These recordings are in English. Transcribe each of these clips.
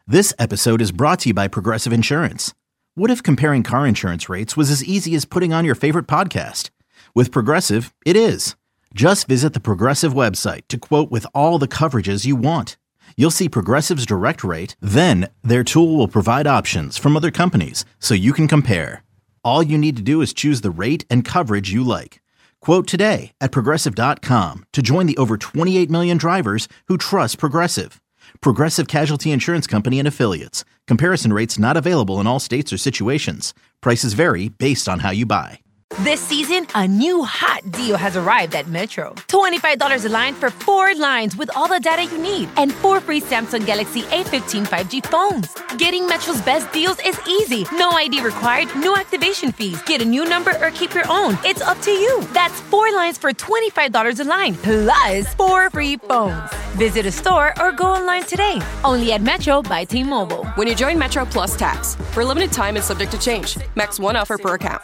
This episode is brought to you by Progressive Insurance. What if comparing car insurance rates was as easy as putting on your favorite podcast? With Progressive, it is. Just visit the Progressive website to quote with all the coverages you want. You'll see Progressive's direct rate, then their tool will provide options from other companies so you can compare. All you need to do is choose the rate and coverage you like. Quote today at Progressive.com to join the over 28 million drivers who trust Progressive. Progressive Casualty Insurance Company and Affiliates. Comparison rates not available in all states or situations. Prices vary based on how you buy. This season, a new hot deal has arrived at Metro. $25 a line for 4 lines with all the data you need and 4 free Samsung Galaxy A15 5G phones. Getting Metro's best deals is easy. No ID required, no activation fees. Get a new number or keep your own. It's up to you. That's 4 lines for $25 a line, plus 4 free phones. Visit a store or go online today. Only at Metro by T-Mobile. When you join Metro Plus Tax, for a limited time and subject to change. Max 1 offer per account.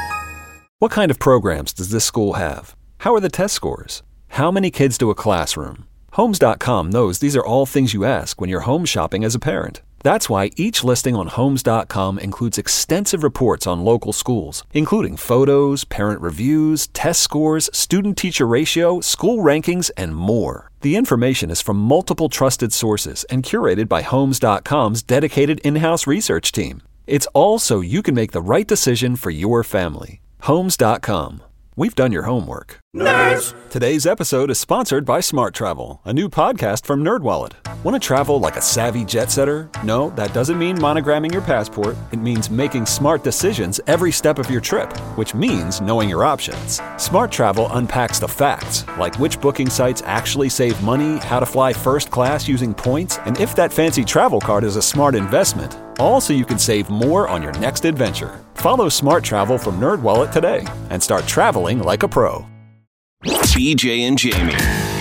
What kind of programs does this school have? How are the test scores? How many kids do a classroom? Homes.com knows these are all things you ask when you're home shopping as a parent. That's why each listing on Homes.com includes extensive reports on local schools, including photos, parent reviews, test scores, student-teacher ratio, school rankings, and more. The information is from multiple trusted sources and curated by Homes.com's dedicated in-house research team. It's all so you can make the right decision for your family. Homes.com. We've done your homework. Nerds! Today's episode is sponsored by Smart Travel, a new podcast from NerdWallet. Want to travel like a savvy jet setter? No, that doesn't mean monogramming your passport. It means making smart decisions every step of your trip, which means knowing your options. Smart Travel unpacks the facts, like which booking sites actually save money, how to fly first class using points, and if that fancy travel card is a smart investment. All so you can save more on your next adventure. Follow Smart Travel from NerdWallet today and start traveling like a pro. BJ and Jamie.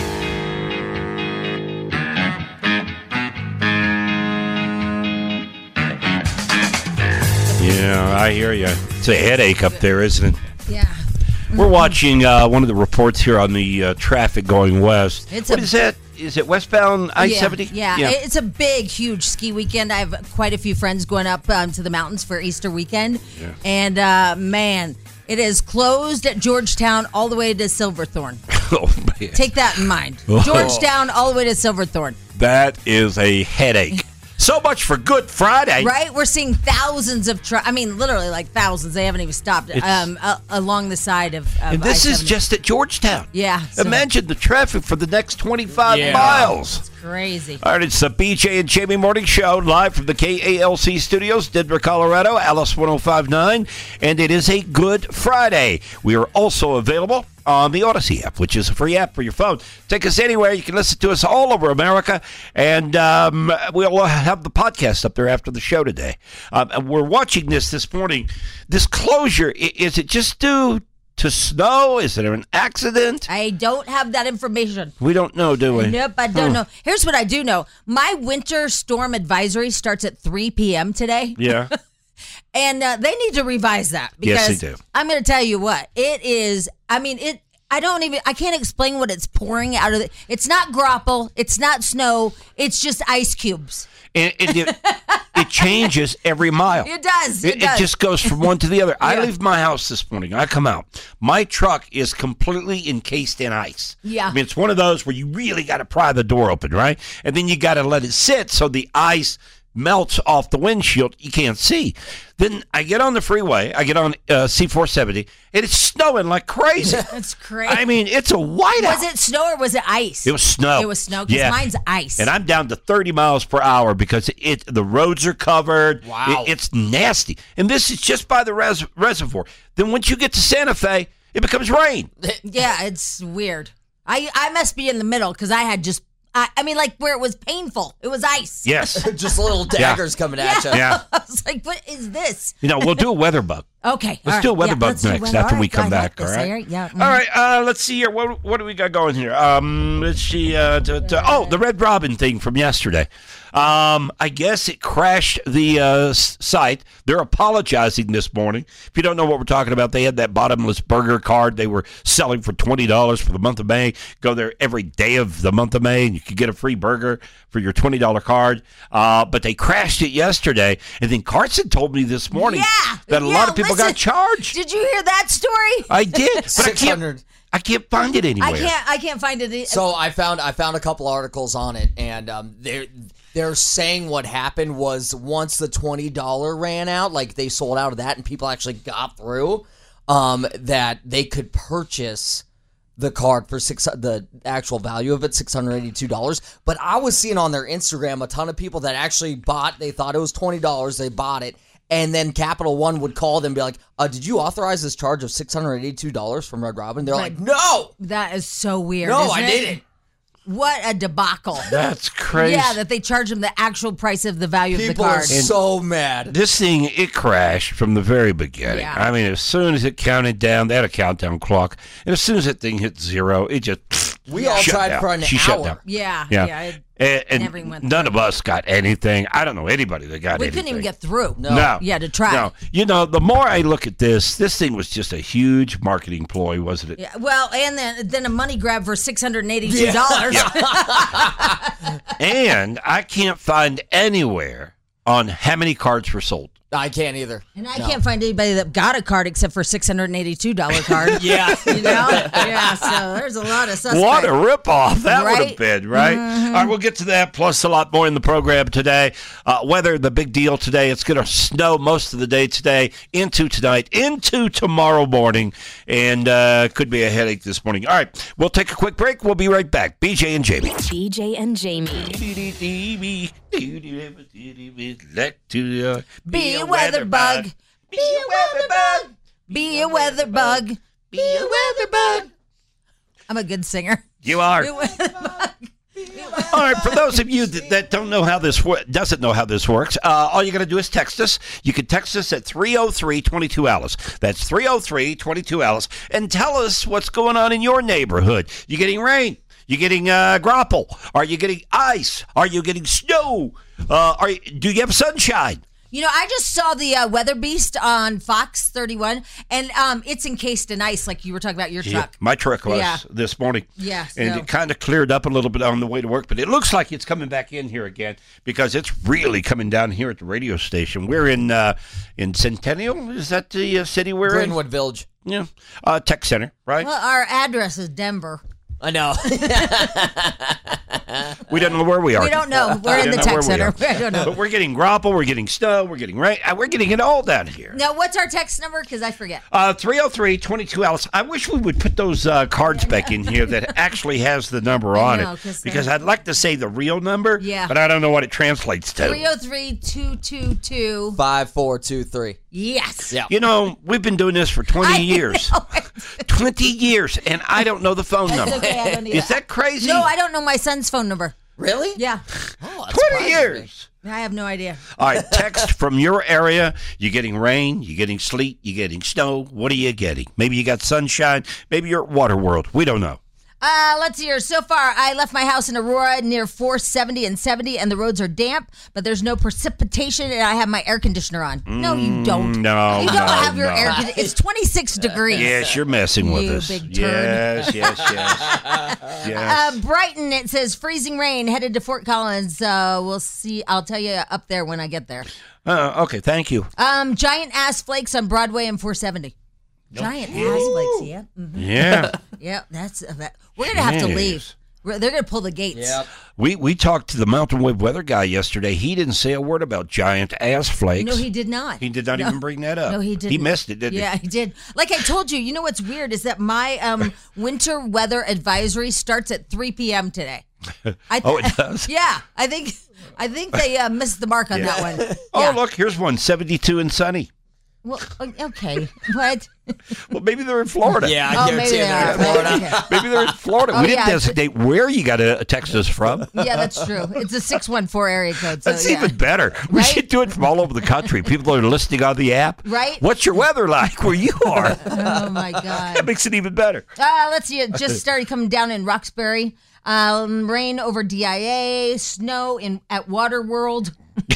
Yeah, I hear you. It's a headache up there, isn't it? Yeah. We're watching one of the reports here on the traffic going west. What is that? Is it westbound I-70? Yeah, it's a big, huge ski weekend. I have quite a few friends going up to the mountains for Easter weekend. Yeah. And, man, it is closed at Georgetown all the way to Silverthorne. Oh, man. Take that in mind. Georgetown all the way to Silverthorne. That is a headache. So much for Good Friday. Right? We're seeing thousands of trucks. I mean, literally like thousands. They haven't even stopped along the side of and this I-70. is just at Georgetown. Yeah. So imagine the traffic for the next 25 miles. It's crazy. All right, it's the BJ and Jamie Morning Show, live from the KALC studios, Denver, Colorado, Alice 1059, and it is a Good Friday. We are also available on the Odyssey app, which is a free app for your phone. Take us anywhere. You can listen to us all over America, and we'll have the podcast up there after the show today. And we're watching this morning. This closure, is it just due to snow? Is it an accident? I don't have that information. We don't know, do we? Nope, I don't know. Here's what I do know. My winter storm advisory starts at 3 p.m. today. Yeah. And they need to revise that because yes, they do. I'm going to tell you what it is. I mean, I can't explain what it's pouring out of it. It's not grapple. It's not snow. It's just ice cubes. And it changes every mile. It does. It just goes from one to the other. I leave my house this morning. I come out. My truck is completely encased in ice. Yeah. I mean, it's one of those where you really got to pry the door open, right? And then you got to let it sit so the ice melts off the windshield. You can't see. Then I get on the freeway. I get on C470, and it's snowing like crazy. That's crazy. I mean, it's a whiteout. Was it snow or was it ice? It was snow. It was snow because mine's ice. And I'm down to 30 miles per hour because the roads are covered. Wow. It's nasty. And this is just by the reservoir. Then once you get to Santa Fe, it becomes rain. Yeah, it's weird. I must be in the middle because I had just I mean, like where it was painful. It was ice. Yes. Just little daggers coming at you. Yeah. I was like, what is this? We'll do a weather bug. Okay. Let's do a weather bug next after we come back. All right. Yeah. All right. Let's see here. What do we got going here? Let's see. The Red Robin thing from yesterday. I guess it crashed the site. They're apologizing this morning. If you don't know what we're talking about, they had that bottomless burger card they were selling for $20 for the month of May. Go there every day of the month of May, and you could get a free burger for your $20 card. But they crashed it yesterday, and then Carson told me this morning that a lot of people got charged. Did you hear that story? I did, but I can't find it anywhere. I can't find it. So I found a couple articles on it, and they're saying what happened was once the $20 ran out, like they sold out of that, and people actually got through, that they could purchase the card for the actual value of it, $682. But I was seeing on their Instagram a ton of people that actually bought. They thought it was $20. They bought it. And then Capital One would call them and be like, did you authorize this charge of $682 from Red Robin? They're like, no. That is so weird. No, I didn't. What a debacle. That's crazy. Yeah, that they charge them the actual price of the value of the People card. are so mad. This thing, it crashed from the very beginning. Yeah. I mean, as soon as it counted down, they had a countdown clock. And as soon as that thing hit zero, it just We all shut tried down. for an She hour. shut down. Yeah. And never went none through. of us got anything. I don't know anybody that got We anything. couldn't even get through. No. Yeah, to try. No. You know, the more I look at this thing was just a huge marketing ploy, wasn't it? Yeah, well, and then a money grab for $682. And I can't find anywhere on how many cards were sold. I can't either. And I can't find anybody that got a card except for $682 card. Yeah. You know? Yeah, so there's a lot of suspects. What a ripoff that would have Right? been, right? All right, we'll get to that, plus a lot more in the program today. Weather, the big deal today. It's going to snow most of the day today, into tonight, into tomorrow morning, and could be a headache this morning. All right, we'll take a quick break. We'll be right back. BJ and Jamie. BJ and Jamie. Be a weather bug. Be a weather bug. Be a weather bug. Be a weather bug. I'm a good singer. You are. Be a weather bug. All right, for those of you that don't know how this doesn't know how this works, all you got to do is text us. You can text us at 303-22-ALICE. That's 303-22-ALICE, and tell us what's going on in your neighborhood. You getting rain? You getting grapple? Are you getting ice? Are you getting snow? Do you have sunshine? You know, I just saw the Weather Beast on Fox 31, and it's encased in ice, like you were talking about your truck. My truck was this morning. Yeah, And so- it kind of cleared up a little bit on the way to work, but it looks like it's coming back in here again because it's really coming down here at the radio station. We're in Centennial. Is that the city we're in? Greenwood Village. Yeah. Tech Center, right? Well, our address is Denver. I know. We don't know where we are. We don't know. We're in the tech center. I don't know. But we're getting grapple, we're getting snow, we're getting rain. We're getting it all down here. Now, what's our text number? Because I forget. 303-22-ALICE. I wish we would put those cards back in here that actually has the number on know, it. 'cause Because I'd like to say the real number, Yeah. but I don't know what it translates to. 303-222. 5423. Yes. Yeah. You know, we've been doing this for 20 I years. know. 20 years, and I don't know the phone That's number. okay, I don't either. Is that crazy? No, I don't know my son's phone number. Really? Yeah. Oh, that's 20 surprising me. years. I have no idea. All right, text from your area. You getting rain? You getting sleet? You getting snow? What are you getting? Maybe you got sunshine. Maybe you're at Waterworld. We don't know. Let's see here. So far, I left my house in Aurora near 470 and 70, and the roads are damp, but there's no precipitation, and I have my air conditioner on. No, you don't. No, You don't no, have your no. air conditioner. It's 26 degrees. Yes, you're messing with You us. big turd. Yes. Yes. Brighton, it says freezing rain headed to Fort Collins. We'll see. I'll tell you up there when I get there. Okay, thank you. Giant ass flakes on Broadway and 470. Giant ass flakes, yeah. Mm-hmm. Yeah. Yeah, that's we're gonna have to Yes. leave. They're gonna pull the gates. Yep. We talked to the Mountain Wave weather guy yesterday. He didn't say a word about giant ass flakes. No, he did not. He did not even bring that up. No, he didn't. He missed it, didn't Yeah, he did. Like I told you, you know what's weird is that my winter weather advisory starts at 3 p.m. today. Oh, it does? Yeah, I think they missed the mark on that one. Oh, Yeah. look, here's one, 72 and sunny. Well, okay. What? Well, maybe they're in Florida. Yeah, Oh, I guarantee maybe they're they in are. Florida. Okay. Maybe they're in Florida. Oh, We didn't yeah. designate where you got to text us from. Yeah, that's true. It's a 614 area code. So, That's yeah. even better. We Right? should do it from all over the country. People are listening on the app. Right? What's your weather like where you are? Oh my God. That makes it even better. Let's see. It just started coming down in Roxbury. Rain over DIA, snow at Waterworld.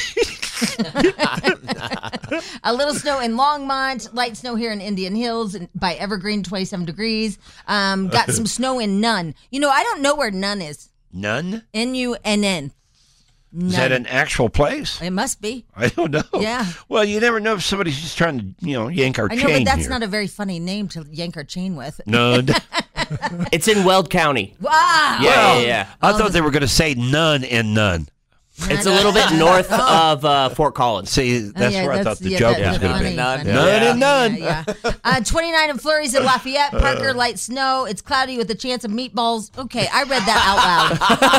A little snow in Longmont, light snow here in Indian Hills by Evergreen, 27 degrees. Got some snow in Nunn. I don't know where Nunn is. Nunn? Nunn. Is that an actual place? It must be. I don't know. Yeah. Well, you never know if somebody's just trying to, yank our I chain know, but that's here. not a very funny name to yank our chain with. Nunn. It's in Weld County. Wow. Yeah. I thought they were going to say none and none. It's a little bit north of Fort Collins. See, that's where I thought the joke was going to be. None. None and none. Yeah. 29 in flurries in Lafayette. Parker, light snow. It's cloudy with a chance of meatballs. Okay, I read that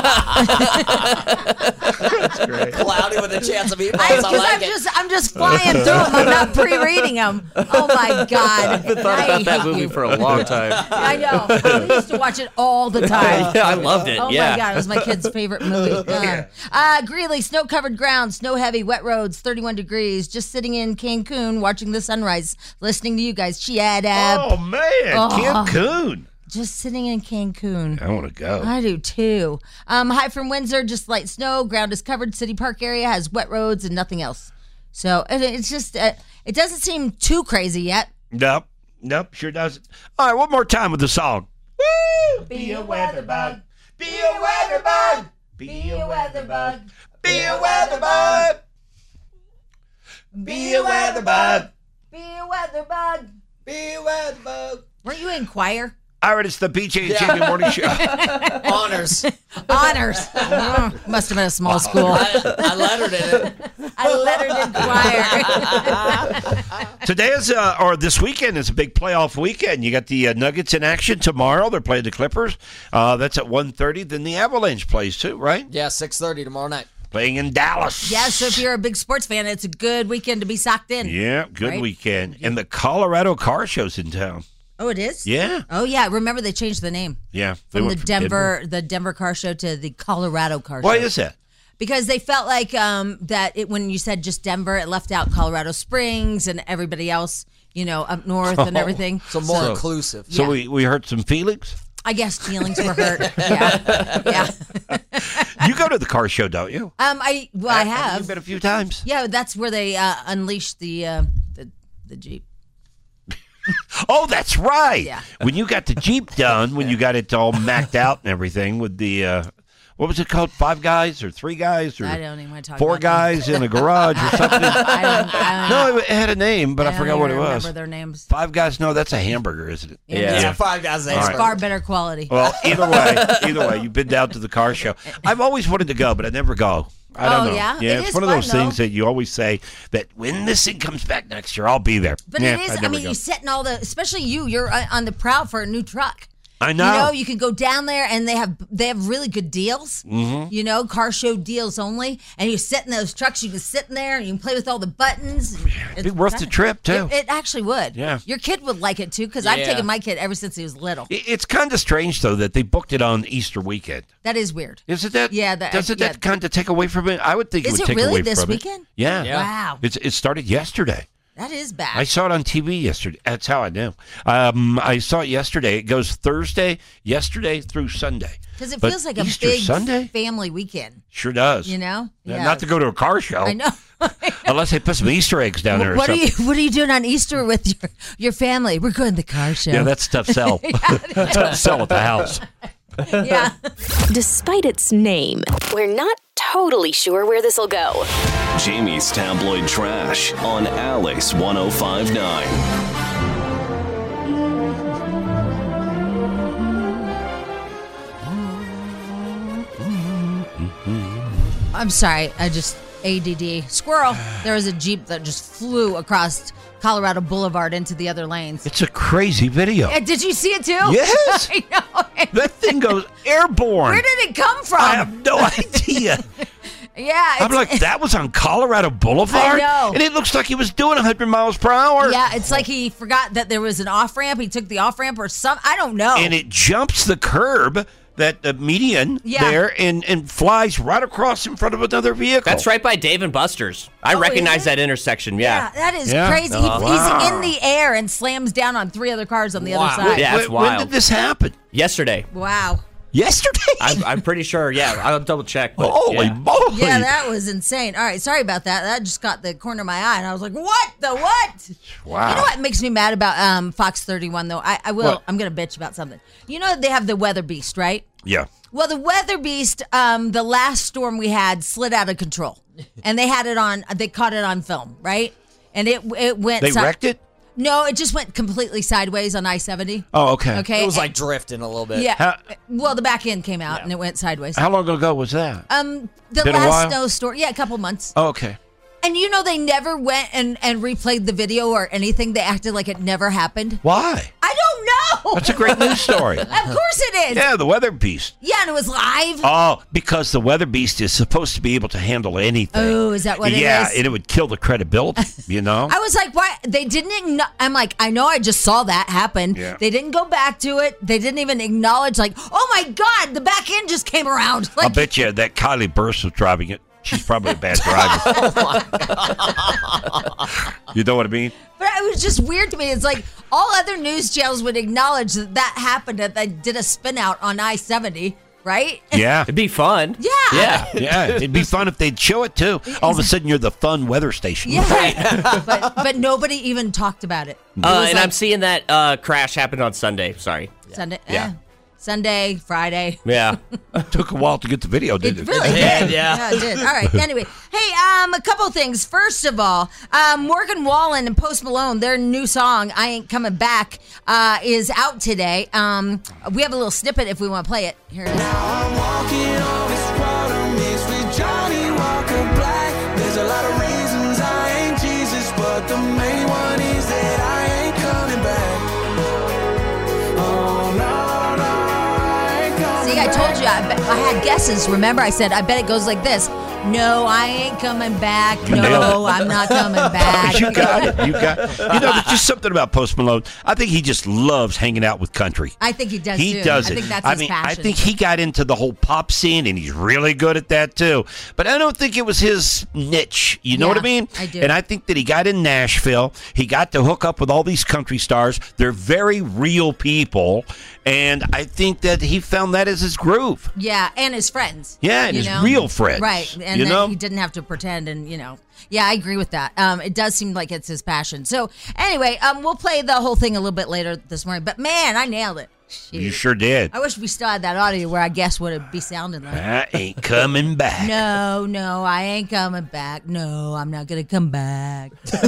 out loud. That's great. Cloudy with a chance of meatballs. I like it. I'm just flying through them. I'm not pre-reading them. Oh my God. I've been thought about that movie for a long time. I know. We used to watch it all the time. Yeah, I loved it. Oh my God, it was my kid's favorite movie. Greeley, snow-covered ground, snow-heavy, wet roads, 31 degrees. Just sitting in Cancun, watching the sunrise, listening to you guys. Oh, man. Cancun. Just sitting in Cancun. I want to go. I do, too. High from Windsor, just light snow. Ground is covered. City Park area has wet roads and nothing else. So it's just, it doesn't seem too crazy yet. Nope, sure doesn't. All right, one more time with the song. Woo! Be a weather bug. Be a weather bug. Be a weather bug. Be a weather bug. Be a weather bug. Be a weather bug. Be a weather bug. Weren't you in choir? All right, it's the BJ and Jamie Morning Show. Honors. Must have been a small school. I lettered in it. I lettered in choir. Today is, or this weekend is a big playoff weekend. You got the Nuggets in action tomorrow. They're playing the Clippers. That's at 1:30. Then the Avalanche plays too, right? Yeah, 6:30 tomorrow night. Playing in Dallas. Yeah, so if you're a big sports fan, it's a good weekend to be socked in. Yeah, good right? weekend. And the Colorado Car Show's in town. Oh, it is? Yeah. Oh, yeah. Remember, they changed the name. Yeah. From the Denver Car Show to the Colorado Car Show. Why is that? Because they felt like when you said just Denver, it left out Colorado Springs and everybody else, up north and everything. So more inclusive. So we hurt some feelings? I guess feelings were hurt. Yeah. You go to the car show, don't you? I have. You've been a few times. Yeah, that's where they unleashed the Jeep. Oh, that's right. Yeah. When you got the Jeep done, when you got it all macked out and everything with the, what was it called? 5 guys or 3 guys or I don't even want to talk 4 about guys in a garage or something? I don't No, it had a name, but I forgot what it was. remember their names. 5 guys? No, that's a hamburger, isn't it? Yeah, 5 guys. All right. Far better quality. Well, either way, you've been down to the car show. I've always wanted to go, but I never go. I don't know. Yeah? Yeah, It it's is one of fun, those though. things that you always say that when this thing comes back next year, I'll be there. But Yeah, it is, I'd I never mean, go. you sit in all the, especially you're on the prowl for a new truck. I know. You can go down there and they have really good deals. Mm-hmm. Car show deals only. And you sit in those trucks, you can sit in there and you can play with all the buttons. It'd be worth the trip, too. It actually would. Yeah. Your kid would like it too, because I've Yeah. taken my kid ever since he was little. It's kind of strange, though, that they booked it on Easter weekend. That is weird. Isn't that? Yeah, Doesn't that kind of take away from it? I would think Is it would it take really away this from weekend? it. Yeah. Wow. It started yesterday. That is bad. I saw it on TV yesterday. That's how I knew. I saw it yesterday. It goes Thursday, yesterday through Sunday. Because it But feels like a Easter big Sunday? family weekend. Sure does. Yeah. Not to go to a car show. I know. Unless they put some Easter eggs down there or What something. are you doing on Easter with your family? We're going to the car show. Yeah, that's tough sell. Tough sell at the house. Yeah. Despite its name, we're not totally sure where this will go. Jamie's Tabloid Trash on Alice 1059. I'm sorry. I just ADD. Squirrel. There was a Jeep that just flew across Colorado Boulevard into the other lanes. It's a crazy video. Did you see it too? Yes. I know. That thing goes airborne. Where did it come from? I have no idea. Yeah. I'm like, that was on Colorado Boulevard? I know. And it looks like he was doing 100 miles per hour. Yeah, it's like he forgot that there was an off-ramp. He took the off-ramp or some. I don't know. And it jumps the curb, that median there, and flies right across in front of another vehicle. That's right by Dave and Buster's. I recognize that intersection. Yeah. That is Yeah. crazy. Wow. He's in the air and slams down on 3 other cars on the other side. Yeah, that's When wild. did this happen? Yesterday. Wow. Yesterday? I'm pretty sure. Yeah, I'll double check. But, Holy moly! Yeah, that was insane. All right, sorry about that. That just got the corner of my eye, and I was like, "What the what?" Wow. You know what makes me mad about Fox 31 though? I will. What? I'm gonna bitch about something. You know they have the Weather Beast, right? Yeah. Well, the Weather Beast, the last storm we had slid out of control, and they had it on. They caught it on film, right? And it went. They wrecked it? No, it just went completely sideways on I-70. Oh, okay. Okay. It was like drifting a little bit. Yeah. Well, the back end came out and it went sideways. How long ago was that? The Been a last while? snowstorm. Yeah, a couple months. Oh, okay. And you know they never went and replayed the video or anything. They acted like it never happened. Why? I don't know. That's a great news story. Of course it is. Yeah, the Weather Beast. Yeah, and it was live. Oh, because the Weather Beast is supposed to be able to handle anything. Oh, is that what it is? Yeah, and it would kill the credibility, you know? I was like, why? They didn't. I'm like, I know I just saw that happen. Yeah. They didn't go back to it. They didn't even acknowledge, like, oh my God, the back end just came around. Like, I'll bet you that Kylie Burst was driving it. She's probably a bad driver. Oh my God. You know what I mean? But it was just weird to me. It's like all other news channels would acknowledge that happened, that they did a spin out on I-70, right? Yeah. it'd be fun. Yeah. Yeah. Yeah, it'd be fun if they'd show it too. All of a sudden, you're the fun weather station. Yeah. but nobody even talked about it. It was And like I'm seeing that crash happened on Sunday. Sorry. Sunday. Yeah. Sunday, Friday. Yeah. It took a while to get the video, It didn't it? really did. Yeah. Yeah, it did. All right. Anyway, hey, a couple things. First of all, Morgan Wallen and Post Malone, their new song, I Ain't Coming Back, is out today. We have a little snippet if we want to play it. Here it is. I'm walking on this water mixed with Johnny Walker Black. There's a lot of reasons I ain't Jesus, but the main one is that I ain't coming back. Oh, no, I ain't coming See, I back. told you, I had guesses. Remember, I said, I bet it goes like this. No, I ain't coming back. No, I'm not coming back. You got it. You know, there's just something about Post Malone. I think he just loves hanging out with country. I think he does, He too. does it. I think that's I his mean, passion. I think he got into the whole pop scene, and he's really good at that too. But I don't think it was his niche. You know Yeah, what I mean? I do. And I think that he got in Nashville. He got to hook up with all these country stars. They're very real people, and I think that he found that as his groove. Yeah, and his friends. Yeah, and you his know? real friends. Right, and you then know? he didn't have to pretend, and yeah, I agree with that. It does seem like it's his passion. So anyway, we'll play the whole thing a little bit later this morning. But man, I nailed it. Shoot. You sure did. I wish we still had that audio where I guess what it'd be sounding like. I ain't coming back. No, I ain't coming back. No, I'm not gonna come back. I'm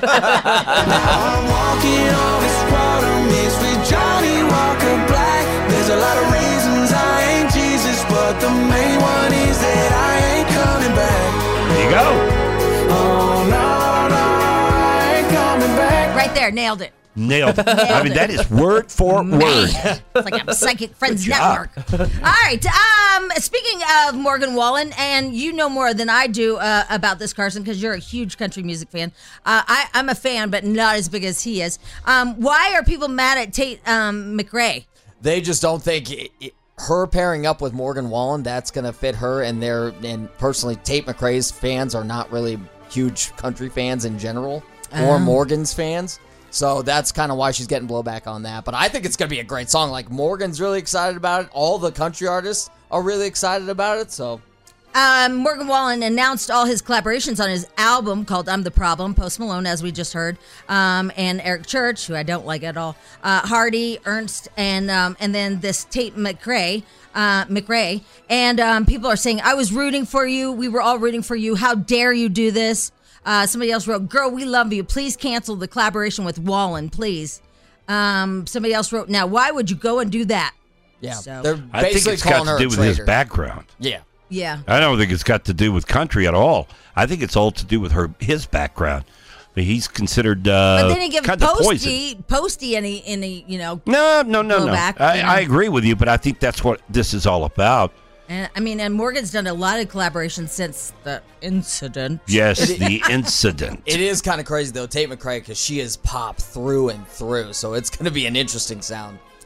walking on this water mixed with Johnny Walker Black. There's a lot of reasons I ain't Jesus, but the main one is that I ain't coming back. There you go. Oh, no, I ain't coming back. Right there, nailed it. Nailed it. I mean, that is word for word. It's like a Psychic Friends Good job. Network. All right. Speaking of Morgan Wallen, and you know more than I do about this, Carson, because you're a huge country music fan. I'm a fan, but not as big as he is. Why are people mad at Tate McRae? They just don't think her pairing up with Morgan Wallen, that's going to fit her. And personally, Tate McRae's fans are not really huge country fans in general, or Morgan's fans. So that's kind of why she's getting blowback on that. But I think it's going to be a great song. Like, Morgan's really excited about it. All the country artists are really excited about it. So Morgan Wallen announced all his collaborations on his album called I'm the Problem. Post Malone, as we just heard, and Eric Church, who I don't like at all, Hardy, Ernst, and then this Tate McRae. And people are saying, I was rooting for you. We were all rooting for you. How dare you do this? Somebody else wrote, girl, we love you. Please cancel the collaboration with Wallen, please. Somebody else wrote, now, why would you go and do that? yeah, So- they're I think basically it's got calling to her do a with his traitor. background. Yeah. Yeah. I don't think it's got to do with country at all. I think it's all to do with his background. I mean, he's considered But then he gives kind of poison. Posty any No. blowback, I agree with you, but I think that's what this is all about. And I mean, and Morgan's done a lot of collaborations since the incident. Yes, the incident. It is kind of crazy, though, Tate McRae, because she is pop through and through. So it's going to be an interesting sound.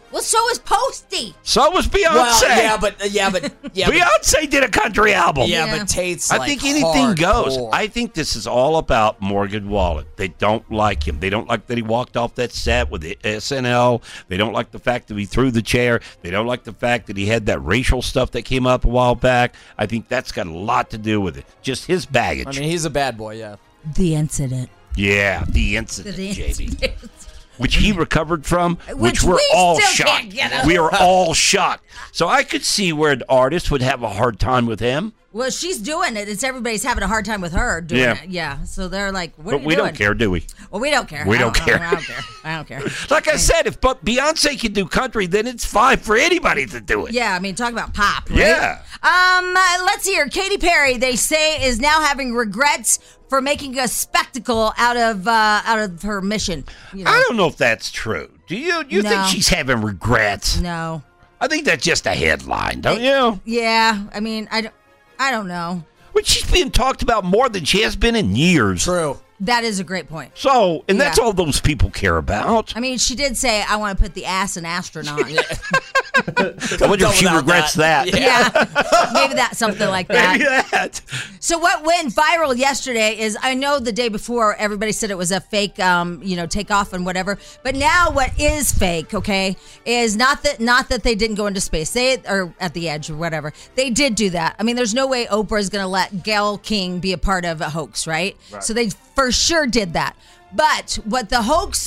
Well, so is Posty. So was Beyonce. Well, but Beyonce did a country album. Yeah, but Tate's I think anything goes. hardcore. I think this is all about Morgan Wallen. They don't like him. They don't like that he walked off that set with the SNL. They don't like the fact that he threw the chair. They don't like the fact that he had that racial stuff that came up a while back. I think that's got a lot to do with it. Just his baggage. I mean, he's a bad boy, yeah. The incident. Yeah, the incident, The JB. incident. Which he recovered from, which we're we all still shocked. can't get over. We are all shocked. So I could see where an artist would have a hard time with him. Well, she's doing it. It's everybody's having a hard time with her doing Yeah. it. Yeah. So they're like, what are But you we doing? don't care, do we? Well, we don't care. We don't care. I don't care. I don't care. Like I said, if Beyonce can do country, then it's fine for anybody to do it. Yeah, I mean, talk about pop, right? Yeah. Let's see here. Katy Perry, they say, is now having regrets for making a spectacle out of her mission. You know? I don't know if that's true. Do you? You No. think she's having regrets? No. I think that's just a headline, don't you? Yeah. I mean, I don't know. But she's being talked about more than she has been in years. True. That is a great point. So, and that's Yeah. all those people care about. I mean, she did say, I want to put the ass in astronaut. I wonder if she without regrets that. Yeah. Maybe that's something like that. Maybe that. So what went viral yesterday is, I know the day before everybody said it was a fake, takeoff and whatever. But now what is fake, okay, is not that they didn't go into space. Or at the edge or whatever. They did do that. I mean, there's no way Oprah is going to let Gayle King be a part of a hoax, right? So they for sure did that. But what the hoax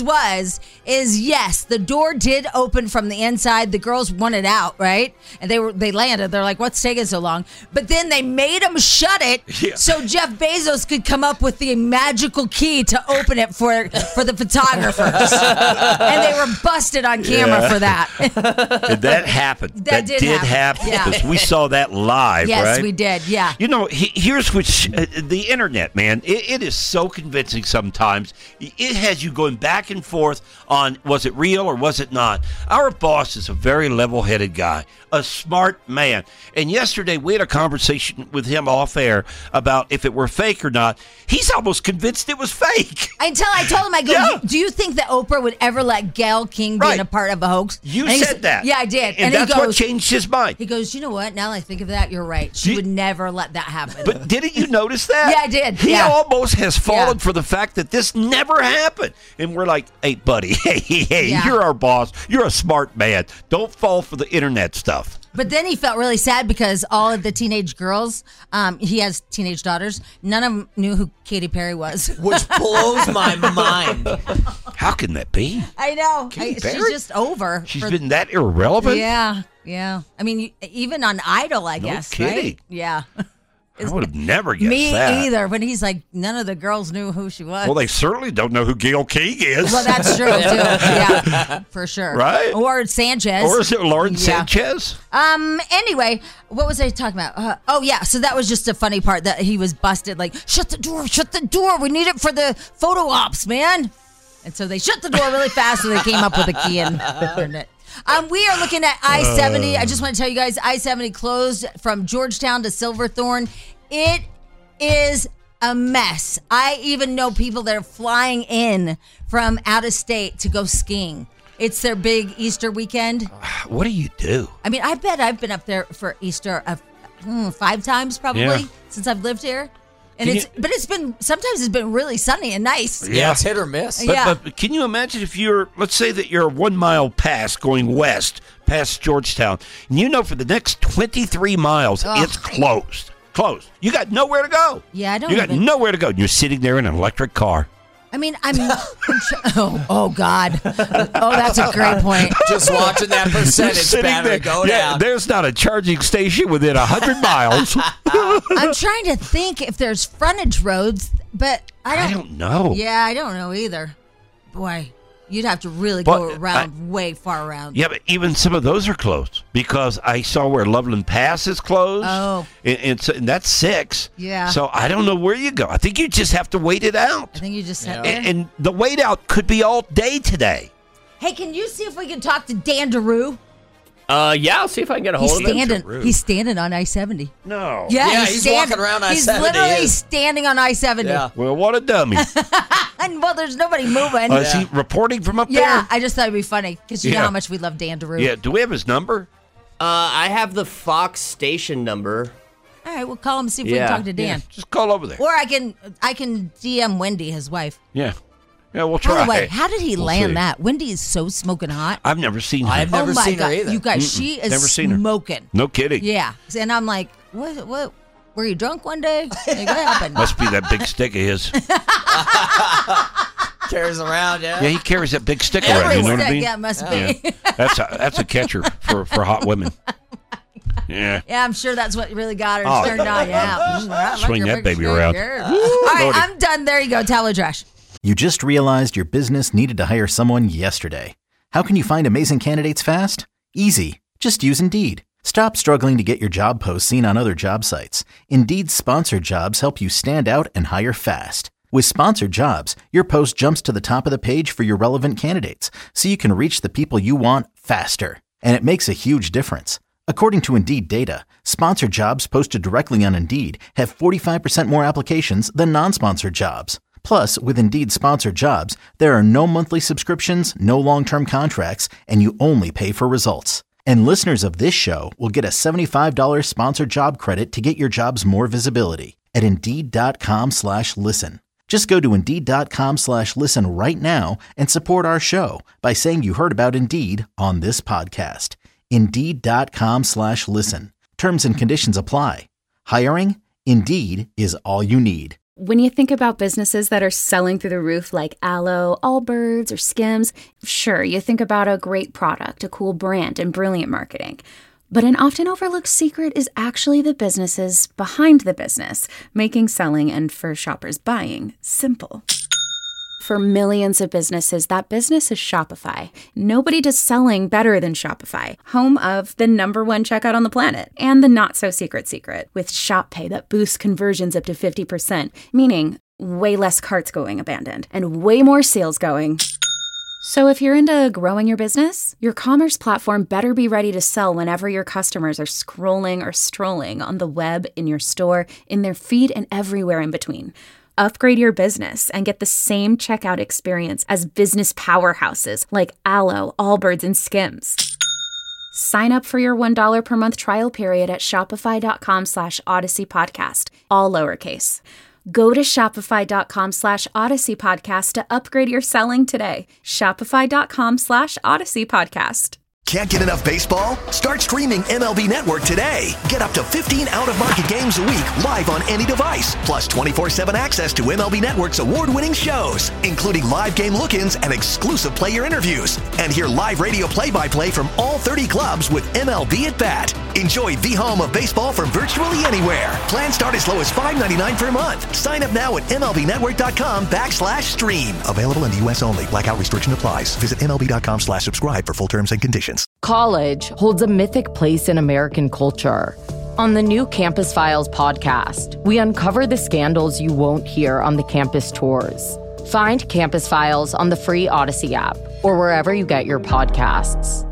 is yes, the door did open from the inside. The girls wanted out, right? And they landed. They're like, what's taking so long? But then they made them shut it so Jeff Bezos could come up with the magical key to open it for the photographers. And they were busted on camera for that. And that happened. That did happen. Yeah. Because we saw that live, Yes, right? we did. Yeah. You know, here's which the internet, man, it is so convincing sometimes. It has you going back and forth on, was it real or was it not? Our boss is a very level-headed guy, a smart man. And yesterday we had a conversation with him off air about if it were fake or not. He's almost convinced it was fake. Until I told him, I go, Yeah. do you think that Oprah would ever let Gayle King be Right. a part of a hoax? You And he said that. Yeah, I did. And he that's what changed his mind. He goes, you know what? Now that I think of that, you're right. She would never let that happen. But didn't you notice that? Yeah, I did. He Yeah. almost has fallen Yeah. for the fact that this never happened. And we're like, hey, buddy, hey, Yeah. you're our boss. You're a smart man. Don't fall for the internet stuff. But then he felt really sad because all of the teenage girls, he has teenage daughters, none of them knew who Katy Perry was. Which blows my mind. How can that be? I know. Katy She's Perry? just over. She's been that irrelevant? Yeah, yeah. I mean, even on Idol, I No guess, kidding. right? Yeah. I would have never guessed Me that. either. When he's like, none of the girls knew who she was. Well, they certainly don't know who Gayle King is. Well, that's true, too. Yeah, for sure. Right? Or Sanchez. Or is it Lauren Yeah. Sanchez? Anyway, what was I talking about? So that was just a funny part that he was busted. Like, shut the door. We need it for the photo ops, man. And so they shut the door really fast, and they came up with a key and turned it. We are looking at I-70. I just want to tell you guys, I-70 closed from Georgetown to Silverthorne. It is a mess. I even know people that are flying in from out of state to go skiing. It's their big Easter weekend. What do you do? I mean, I bet I've been up there for Easter 5 times probably Yeah. since I've lived here. And Can sometimes it's been really sunny and nice. Yeah, it's hit or miss. But can you imagine if let's say that you're 1 mile past going west, past Georgetown, and you know for the next 23 miles, it's closed. Closed. You got nowhere to go. Yeah, I don't You got even- nowhere to go. And you're sitting there in an electric car. I mean, oh God. Oh, that's a great point. Just watching that You're percentage sitting battery there. go Yeah, down. there's not a charging station within 100 miles. I'm trying to think if there's frontage roads, but I don't know. Yeah, I don't know either. Boy, you'd have to really go around, way far around. Yeah, but even some of those are closed because I saw where Loveland Pass is closed. Oh. And that's 6. Yeah. So I don't know where you go. I think you just have to wait it out. I think you just sit there. And the wait out could be all day today. Hey, can you see if we can talk to Dan DeRue? Yeah, I'll see if I can get a hold of him. He's standing on I-70. No. Yeah, he's walking around He's I-70, literally he is. standing on I-70. Yeah. Well, what a dummy. Well, there's nobody moving. Is he reporting from up there? Yeah, I just thought it'd be funny because you know Yeah. how much we love Dan DeRue. Yeah. Do we have his number? I have the Fox station number. All right, we'll call him and see if we Yeah. can talk to Dan. Just call over there. Or I can DM Wendy, his wife. Yeah. Yeah, we'll try. By the way, how did he We'll land see. that? Wendy is so smoking hot. I've never seen her. I've never oh my seen God. her either. You guys, she is Never seen her. smoking. No kidding. Yeah. And I'm like, what? Were you drunk one day? Like, what happened? Must be that big stick of his. Carries around, yeah. Yeah, he carries that big stick around. You know what I mean? Yeah, must be. Yeah. That's a catcher for hot women. Yeah. Yeah, I'm sure that's what really got her Oh. turned on. Yeah. Swing that baby around. All right, I'm done. There you go. Towel trash. You just realized your business needed to hire someone yesterday. How can you find amazing candidates fast? Easy. Just use Indeed. Stop struggling to get your job posts seen on other job sites. Indeed's sponsored jobs help you stand out and hire fast. With sponsored jobs, your post jumps to the top of the page for your relevant candidates, so you can reach the people you want faster. And it makes a huge difference. According to Indeed data, sponsored jobs posted directly on Indeed have 45% more applications than non-sponsored jobs. Plus, with Indeed sponsored jobs, there are no monthly subscriptions, no long-term contracts, and you only pay for results. And listeners of this show will get a $75 sponsored job credit to get your jobs more visibility at Indeed.com/listen. Just go to Indeed.com/listen right now and support our show by saying you heard about Indeed on this podcast. Indeed.com/listen. Terms and conditions apply. Hiring? Indeed is all you need. When you think about businesses that are selling through the roof like Aloe, Allbirds, or Skims, sure, you think about a great product, a cool brand, and brilliant marketing. But an often overlooked secret is actually the businesses behind the business, making selling and for shoppers buying simple. For millions of businesses, that business is Shopify. Nobody does selling better than Shopify, home of the #1 checkout on the planet, and the not-so-secret secret, with Shop Pay that boosts conversions up to 50%, meaning way less carts going abandoned, and way more sales going. So if you're into growing your business, your commerce platform better be ready to sell whenever your customers are scrolling or strolling on the web, in your store, in their feed, and everywhere in between. Upgrade your business and get the same checkout experience as business powerhouses like Aloe, Allbirds, and Skims. Sign up for your $1 per month trial period at shopify.com/Odyssey Podcast, all lowercase. Go to shopify.com/Odyssey Podcast to upgrade your selling today. Shopify.com/Odyssey Podcast. Can't get enough baseball? Start streaming MLB Network today. Get up to 15 out-of-market games a week live on any device. Plus 24/7 access to MLB Network's award-winning shows, including live game look-ins and exclusive player interviews. And hear live radio play-by-play from all 30 clubs with MLB at Bat. Enjoy the home of baseball from virtually anywhere. Plans start as low as $5.99 per month. Sign up now at MLBnetwork.com/stream. Available in the U.S. only. Blackout restriction applies. Visit MLB.com/subscribe for full terms and conditions. College holds a mythic place in American culture. On the new Campus Files podcast, we uncover the scandals you won't hear on the campus tours. Find Campus Files on the free Odyssey app or wherever you get your podcasts.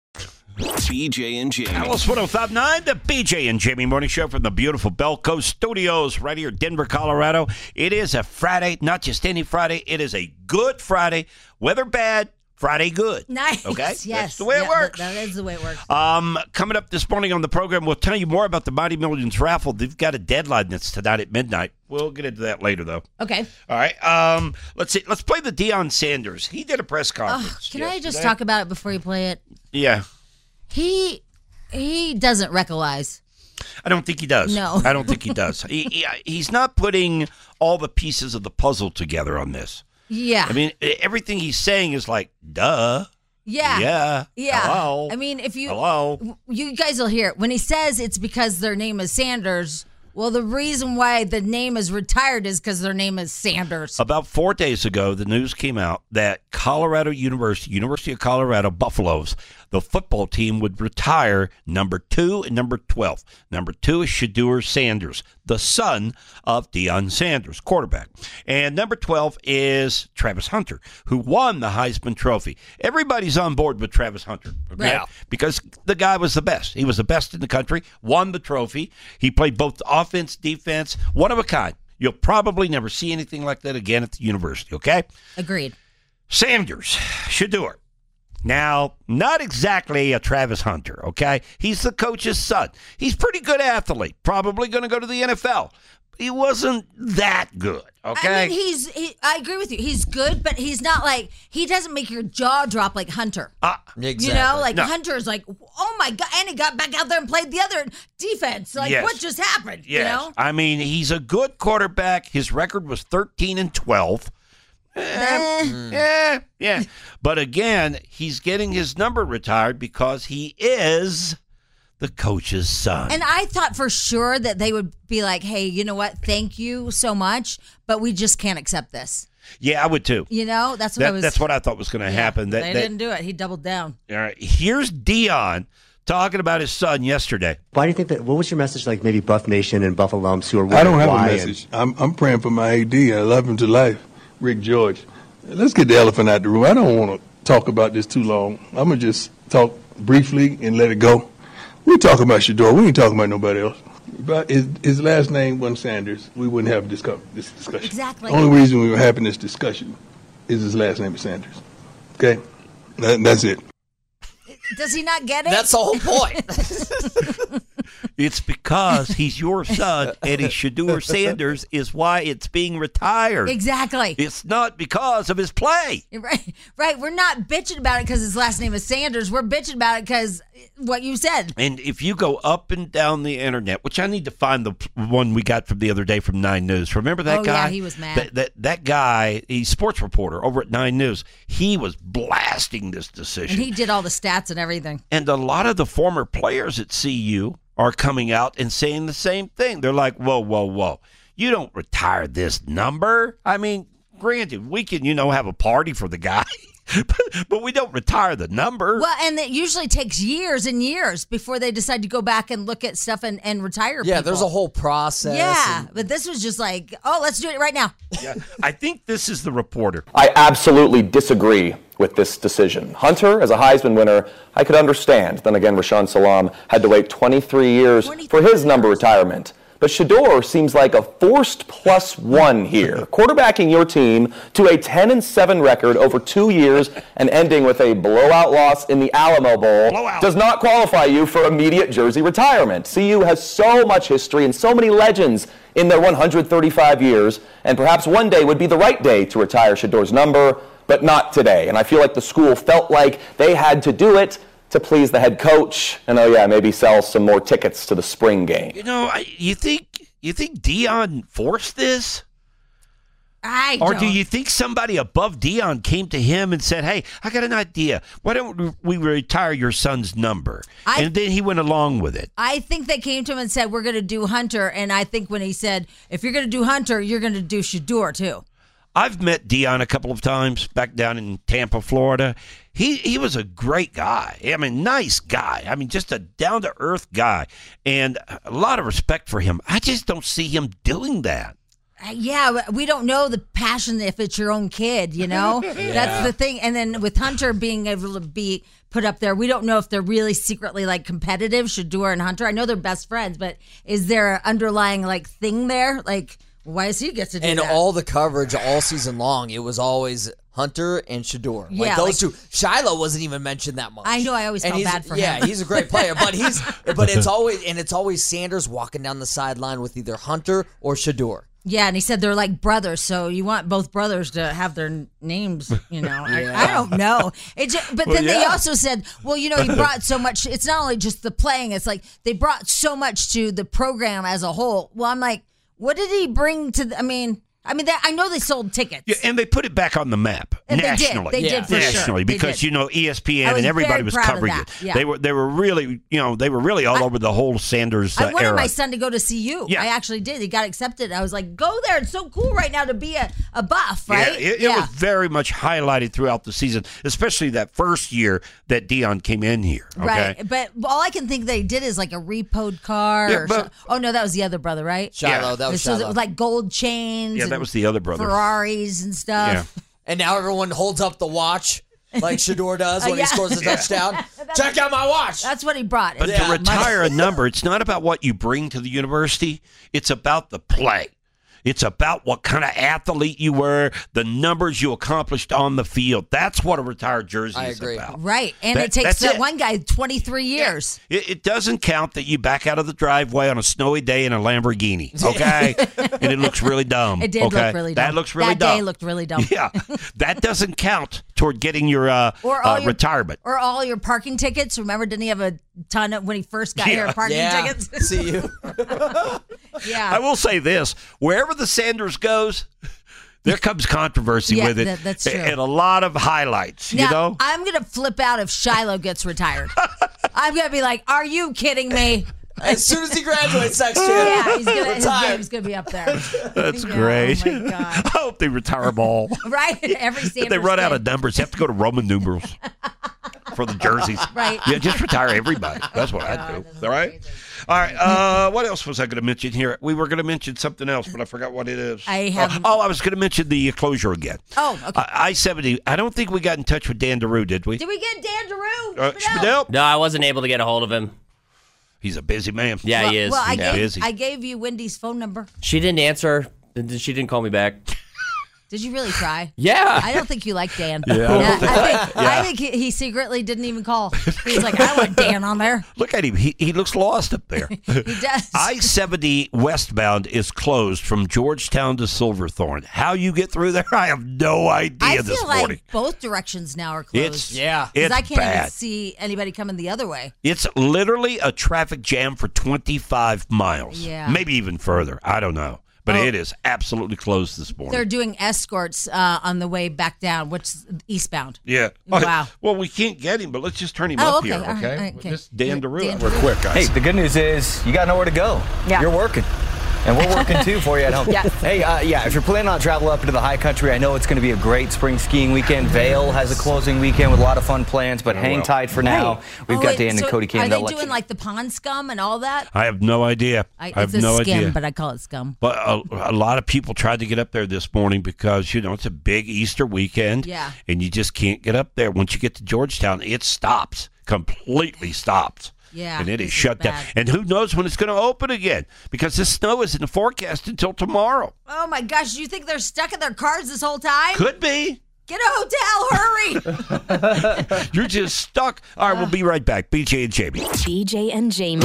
BJ and Jamie. Alice 105.9, the BJ and Jamie Morning Show from the beautiful Bell Coast Studios right here in Denver, Colorado. It is a Friday, not just any Friday. It is a good Friday. Weather bad, Friday good. Nice. Okay? Yes. That's the way it works. That is the way it works. Coming up this morning on the program, we'll tell you more about the Mighty Millions raffle. They've got a deadline that's tonight at midnight. We'll get into that later, though. Okay. All right. Let's see. Let's play the Deion Sanders. He did a press conference. Can I just talk about it before you play it? Yeah. He doesn't recognize. I don't think he does. No. I don't think he does. He's not putting all the pieces of the puzzle together on this. Yeah. I mean, everything he's saying is like, duh. Yeah. Yeah. Hello. I mean, if you Hello. You guys will hear it. When he says it's because their name is Sanders, well, the reason why the name is retired is because their name is Sanders. About 4 days ago, the news came out that Colorado University of Colorado Buffaloes, the football team, would retire number 2 and number 12. Number 2 is Shedeur Sanders, the son of Deion Sanders, quarterback. And number 12 is Travis Hunter, who won the Heisman Trophy. Everybody's on board with Travis Hunter, okay? Right. Because the guy was the best. He was the best in the country, won the trophy. He played both offense, defense, one of a kind. You'll probably never see anything like that again at the university, okay? Agreed. Sanders, Shedeur. Now, not exactly a Travis Hunter, okay? He's the coach's son. He's pretty good athlete, probably going to go to the NFL. He wasn't that good, okay? I mean, I agree with you. He's good, but he's not like, he doesn't make your jaw drop like Hunter. Exactly. You know, like Hunter's like, oh my God, and he got back out there and played the other defense. Like, what just happened? Yes. You know? I mean, he's a good quarterback. His record was 13-12. Yeah. But again, he's getting his number retired because he is the coach's son. And I thought for sure that they would be like, hey, you know what? Thank you so much, but we just can't accept this. Yeah, I would too. You know, that's what That's what I thought was going to happen. They didn't do it. He doubled down. All right. Here's Dion talking about his son yesterday. Why do you think that? What was your message like? Maybe Buff Nation and Buff alums who are. I don't have a message. I'm praying for my AD. I love him to life, Rick George. Let's get the elephant out the room. I don't want to talk about this too long. I'm gonna just talk briefly and let it go. We're talking about Shedeur. We ain't talking about nobody else. But his last name wasn't Sanders. We wouldn't have this discussion. Exactly. The only reason we were having this discussion is his last name is Sanders. Okay? That's it. Does he not get it? That's the whole point. It's because he's your son, Eddie Shedeur Sanders, is why it's being retired. Exactly. It's not because of his play. Right. We're not bitching about it because his last name is Sanders. We're bitching about it because what you said. And if you go up and down the internet, which I need to find the one we got from the other day from 9 News. Remember that guy? Yeah, he was mad. That guy, he's a sports reporter over at 9 News. He was blasting this decision. And he did all the stats and everything. And a lot of the former players at CU are coming out and saying the same thing. They're like, whoa. You don't retire this number. I mean, granted, we can, have a party for the guy, but we don't retire the number. Well, and it usually takes years and years before they decide to go back and look at stuff and retire people. Yeah, there's a whole process. Yeah, but this was just like, let's do it right now. Yeah, I think this is the reporter. I absolutely disagree with this decision. Hunter, as a Heisman winner, I could understand. Then again, Rashaan Salam had to wait 23 years for his number retirement. But Shedeur seems like a forced +1 here, quarterbacking your team to a 10-7 record over 2 years and ending with a blowout loss in the Alamo Bowl does not qualify you for immediate jersey retirement. CU has so much history and so many legends in their 135 years, and perhaps one day would be the right day to retire Shedeur's number, but not today. And I feel like the school felt like they had to do it to please the head coach and, maybe sell some more tickets to the spring game. You think Dion forced this? Or do you think somebody above Dion came to him and said, hey, I got an idea. Why don't we retire your son's number? And then he went along with it. I think they came to him and said, we're going to do Hunter. And I think when he said, if you're going to do Hunter, you're going to do Shedeur too. I've met Dion a couple of times back down in Tampa, Florida. He was a great guy. I mean, nice guy. I mean, just a down-to-earth guy. And a lot of respect for him. I just don't see him doing that. Yeah, we don't know the passion if it's your own kid, Yeah. That's the thing. And then with Hunter being able to be put up there, we don't know if they're really secretly like competitive, Shedeur and Hunter. I know they're best friends, but is there an underlying like thing there? Like, why does he get to do and that? All the coverage all season long, it was always Hunter and Shedeur. Yeah, those two. Shiloh wasn't even mentioned that much. I know. I always felt bad for him. Yeah, he's a great player, but it's always Sanders walking down the sideline with either Hunter or Shedeur. Yeah, and he said they're like brothers, so you want both brothers to have their names, I don't know. They also said, he brought so much. It's not only just the playing, it's like they brought so much to the program as a whole. Well, I'm like, what did he bring to I mean, I know they sold tickets. Yeah, and they put it back on the map nationally. They did for nationally sure. Because ESPN and everybody was covering it. Yeah. They were really all over the whole Sanders I wanted era. my son to go to CU. Yeah. I actually did. He got accepted. I was like, go there. It's so cool right now to be a buff, right? Yeah, it was very much highlighted throughout the season, especially that first year that Dion came in here. Okay? Right, but all I can think they did is like a repoed car. Oh no, that was the other brother, right? Shiloh, that was Shiloh. It was like gold chains. Yeah, that was the other brother. Ferraris and stuff. Yeah. And now everyone holds up the watch like Shedeur does when he scores a touchdown. Check out my watch. That's what he brought. But to retire a number, it's not about what you bring to the university. It's about the play. It's about what kind of athlete you were, the numbers you accomplished on the field. That's what a retired jersey is about. Right. And it takes that one guy 23 years. Yeah. It doesn't count that you back out of the driveway on a snowy day in a Lamborghini, okay? And it looks really dumb. It did look really dumb. That looks really dumb. That day looked really dumb. Yeah. That doesn't count toward getting your retirement. Or all your parking tickets. Remember, didn't he have a ton of, when he first got here, parking tickets? See you. Yeah. I will say this. Wherever the Sanders goes, there comes controversy with it. That's true. And a lot of highlights, now, you know? I'm going to flip out if Shiloh gets retired. I'm going to be like, are you kidding me? As soon as he graduates next year. Yeah, his name's going to be up there. That's great. Oh, my God. I hope they retire them all. Right? Every Sanders If they run out fan. of numbers, they have to go to Roman numerals for the jerseys. Right. Yeah, just retire everybody. That's what I'd do. All right? All right. What else was I going to mention here? We were going to mention something else, but I forgot what it is. I haven't. I was going to mention the closure again. Oh, okay. I-70. I don't think we got in touch with Dan DeRue, did we? Did we get Dan DeRue? Spadell? No, I wasn't able to get a hold of him. He's a busy man. Yeah, he is. Well, He's busy. I gave you Wendy's phone number. She didn't answer. She didn't call me back. Did you really try? Yeah. I don't think you like Dan. Yeah. I think he secretly didn't even call. He was like, I want Dan on there. Look at him. He looks lost up there. He does. I-70 westbound is closed from Georgetown to Silverthorne. How you get through there, I have no idea this I feel morning. like both directions now are closed. It's Because I can't bad. even see anybody coming the other way. It's literally a traffic jam for 25 miles. Yeah. Maybe even further. I don't know. But it is absolutely closed this morning. They're doing escorts on the way back down, which is eastbound. Yeah. Wow. Well, we can't get him, but let's just turn him Oh, up okay. here, All right. okay? All right, okay. Just Dan DeRue. Dan We're DeRue. quick, guys. Hey, the good news is you got nowhere to go. Yeah. You're working. And we're working too for you at home. Yes. Hey, if you're planning on travel up into the high country, I know it's going to be a great spring skiing weekend. Vail has a closing weekend with a lot of fun plans, but hang tight for now. We've got Dan and Cody Cam. Are they doing like the pond scum and all that? I have no idea. I have it's no a skim, idea. but I call it scum. But a lot of people tried to get up there this morning because, it's a big Easter weekend. Yeah. And you just can't get up there. Once you get to Georgetown, it stops. Completely stops. Yeah. And it is this shut down. bad. And who knows when it's going to open again because this snow is in the forecast until tomorrow. Oh my gosh, do you think they're stuck in their cars this whole time? Could be. Get a hotel, hurry. You're just stuck. All right, we'll be right back. BJ and Jamie. BJ and Jamie.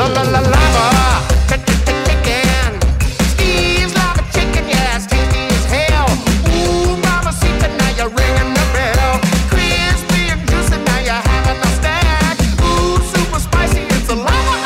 Steve's lava chicken, yes, tasty as hell. Ooh, mama, see now you're ringing the bell. Crispy and juicy, now you're having a snack. Ooh, super spicy, it's a lava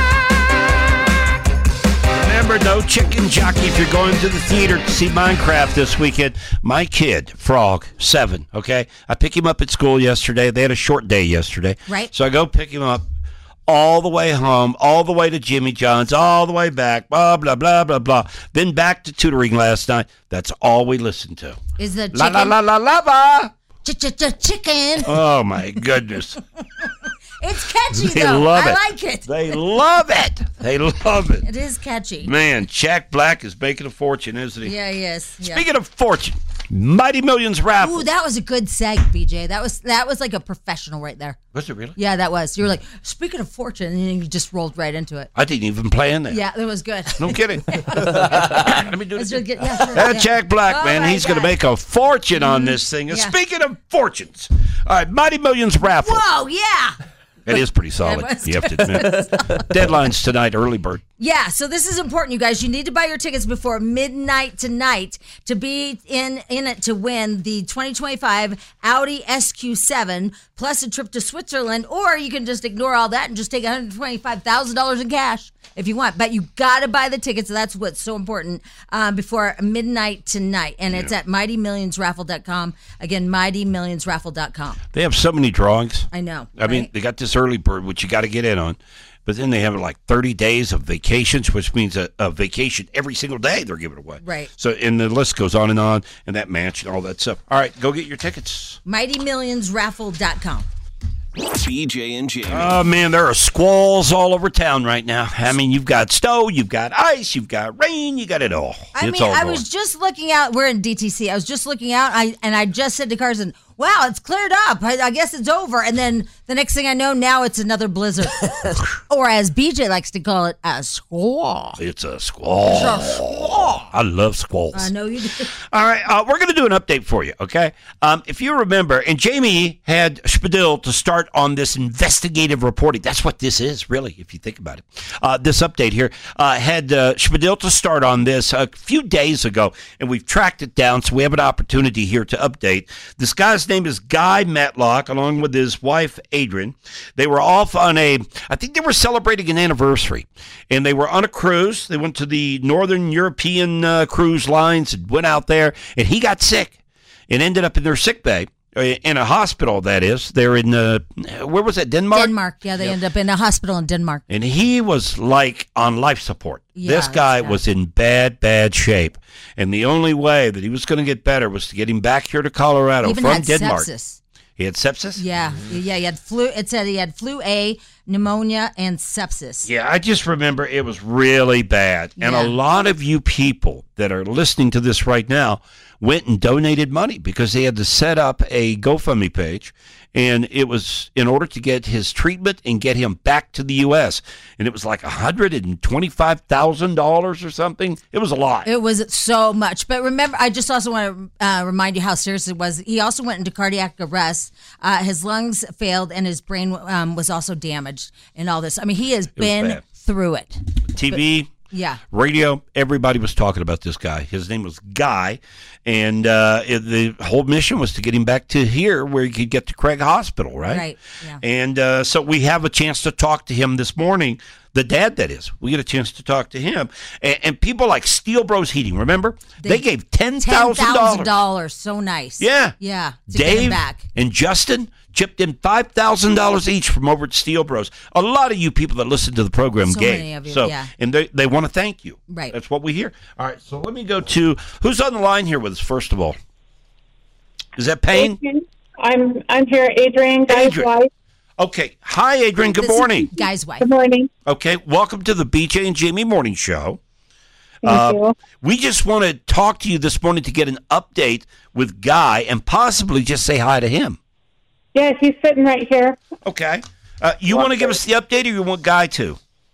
attack. Remember, no chicken jockey if you're going to the theater to see Minecraft this weekend. My kid, Frog, 7, okay? I pick him up at school yesterday. They had a short day yesterday. Right. So I go pick him up all the way home, all the way to Jimmy John's, all the way back, blah, blah, blah, blah, blah. Then back to tutoring last night. That's all we listened to. Is the La, chicken? la, la, la, la, Chicken. Oh, my goodness. It's catchy, They though. love I it. like it. They love it. They love it. It is catchy. Man, Jack Black is making a fortune, isn't he? Yeah, yes. Yeah. Speaking of fortune, Mighty Millions raffle. Ooh, that was a good seg, BJ. That was like a professional right there. Was it really? Yeah, that was. You were like, speaking of fortune, and you just rolled right into it. I didn't even plan that. Yeah, that was good. No kidding. Let me do it. Good. Yeah, sure, That yeah. Jack Black, Oh man, my he's going to God. make a fortune on this thing. And Yeah. speaking of fortunes, all right, Mighty Millions raffle. Whoa, yeah. It is pretty solid, was you have to admit. Deadline's tonight, early bird. Yeah, so this is important, you guys. You need to buy your tickets before midnight tonight to be in it to win the 2025 Audi SQ7 plus a trip to Switzerland, or you can just ignore all that and just take $125,000 in cash if you want. But you got to buy the tickets. That's what's so important before midnight tonight. And it's at MightyMillionsRaffle.com. Again, MightyMillionsRaffle.com. They have so many drawings. I know. I mean, they got this early bird, which you got to get in on. But then they have like 30 days of vacations, which means a vacation every single day they're giving away. Right. So, and the list goes on, and that match and all that stuff. All right, go get your tickets. MightyMillionsRaffle.com. BJ and Jamie. Oh, man, there are squalls all over town right now. I mean, you've got snow, you've got ice, you've got rain, you got it all. I It's mean, all I going. was just looking out. We're in DTC. I was just looking out, and I just said to Carson, wow, it's cleared up. I guess it's over. And then the next thing I know, now it's another blizzard. Or as BJ likes to call it, a squall. It's a squall. It's a squall. I love squalls. I know you do. All right, we're going to do an update for you, okay? If you remember, and Jamie had Spadil to start on this investigative reporting. That's what this is, really, if you think about it. This update here had Spadil to start on this a few days ago, and we've tracked it down, so we have an opportunity here to update. This guy's name is Guy Matlock, along with his wife, Adrian. They were off on I think they were celebrating an anniversary, and they were on a cruise. They went to the Northern European cruise lines and went out there, and he got sick and ended up in their sick bay. In a hospital, that is. They're in, where was that, Denmark? Denmark, yeah. They ended up in a hospital in Denmark. And he was like on life support. Yeah, this guy was in bad shape. And the only way that he was going to get better was to get him back here to Colorado Even from had Denmark. Sepsis. He had sepsis? Yeah. He had flu. It said he had flu A, pneumonia, and sepsis. Yeah, I just remember it was really bad. And a lot of you people that are listening to this right now went and donated money because they had to set up a GoFundMe page, and it was in order to get his treatment and get him back to the U.S. And it was like $125,000 or something. It was a lot. It was so much. But remember, I just also want to remind you how serious it was. He also went into cardiac arrest. His lungs failed, and his brain was also damaged and all this. I mean, he has been through it. TV. Yeah. Radio, everybody was talking about this guy. His name was Guy, and the whole mission was to get him back to here where he could get to Craig Hospital, right? Right, yeah. And so we have a chance to talk to him this morning, the dad, that is. We get a chance to talk to him. And people like Steel Bros Heating, remember? They gave $10,000. $10,000. So nice. Yeah. Yeah. To get him Dave back. and Justin chipped in $5,000 each from over at Steel Bros. A lot of you people that listen to the program So gave. many of you, so, yeah. And they want to thank you. Right. That's what we hear. All right, so let me go to, who's on the line here with us, first of all? Is that Payne? I'm here, Adrian, Guy's wife. Okay. Hi, Adrian. Good morning. Guy's wife. Good morning. Okay. Welcome to the BJ and Jamie Morning Show. Thank you. We just want to talk to you this morning to get an update with Guy and possibly just say hi to him. Yeah, he's sitting right here. Okay. You want to give us the update, or you want Guy to?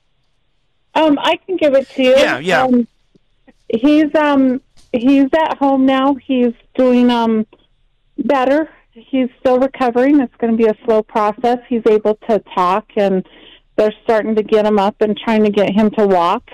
I can give it to you. Yeah. He's at home now. He's doing better. He's still recovering. It's going to be a slow process. He's able to talk, and they're starting to get him up and trying to get him to walk.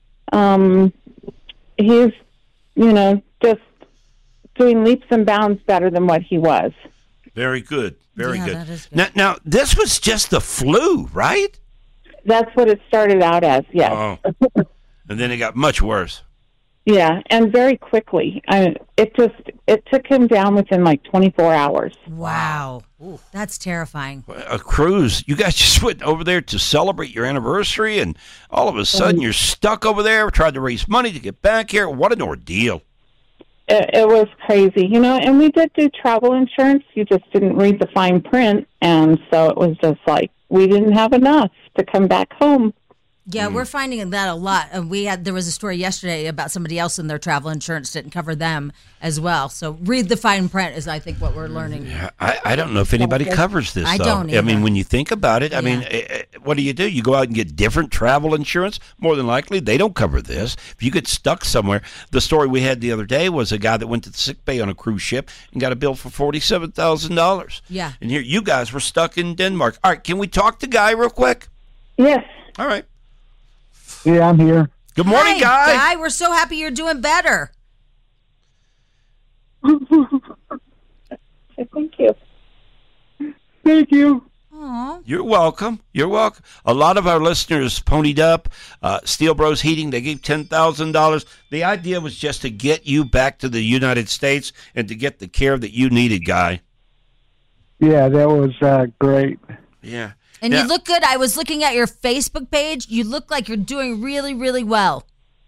He's, just doing leaps and bounds better than what he was. Very good. Very Yeah, good. that is good. Now, this was just the flu, right? That's what it started out as, yes. Oh. And then it got much worse. Yeah, and very quickly. It took him down within like 24 hours. Wow. That's terrifying. A cruise. You guys just went over there to celebrate your anniversary, and all of a sudden you're stuck over there, tried to raise money to get back here. What an ordeal. It was crazy, and we did do travel insurance. You just didn't read the fine print, and so it was just like we didn't have enough to come back home. Yeah, we're finding that a lot. There was a story yesterday about somebody else and their travel insurance didn't cover them as well. So read the fine print is, I think, what we're learning. I don't know if anybody covers this, I though. don't either. I mean, when you think about it, I mean, what do? You go out and get different travel insurance? More than likely, they don't cover this. If you get stuck somewhere, the story we had the other day was a guy that went to the sick bay on a cruise ship and got a bill for $47,000. Yeah. And here, you guys were stuck in Denmark. All right, can we talk to Guy real quick? Yes. All right. Yeah, I'm here. Good morning, Hi, Guy. we're so happy you're doing better. Thank you. Thank you. Aww. You're welcome. You're welcome. A lot of our listeners ponied up. Steel Bros Heating, they gave $10,000. The idea was just to get you back to the United States and to get the care that you needed, Guy. Yeah, that was great. Yeah. And you look good. I was looking at your Facebook page. You look like you're doing really, really well.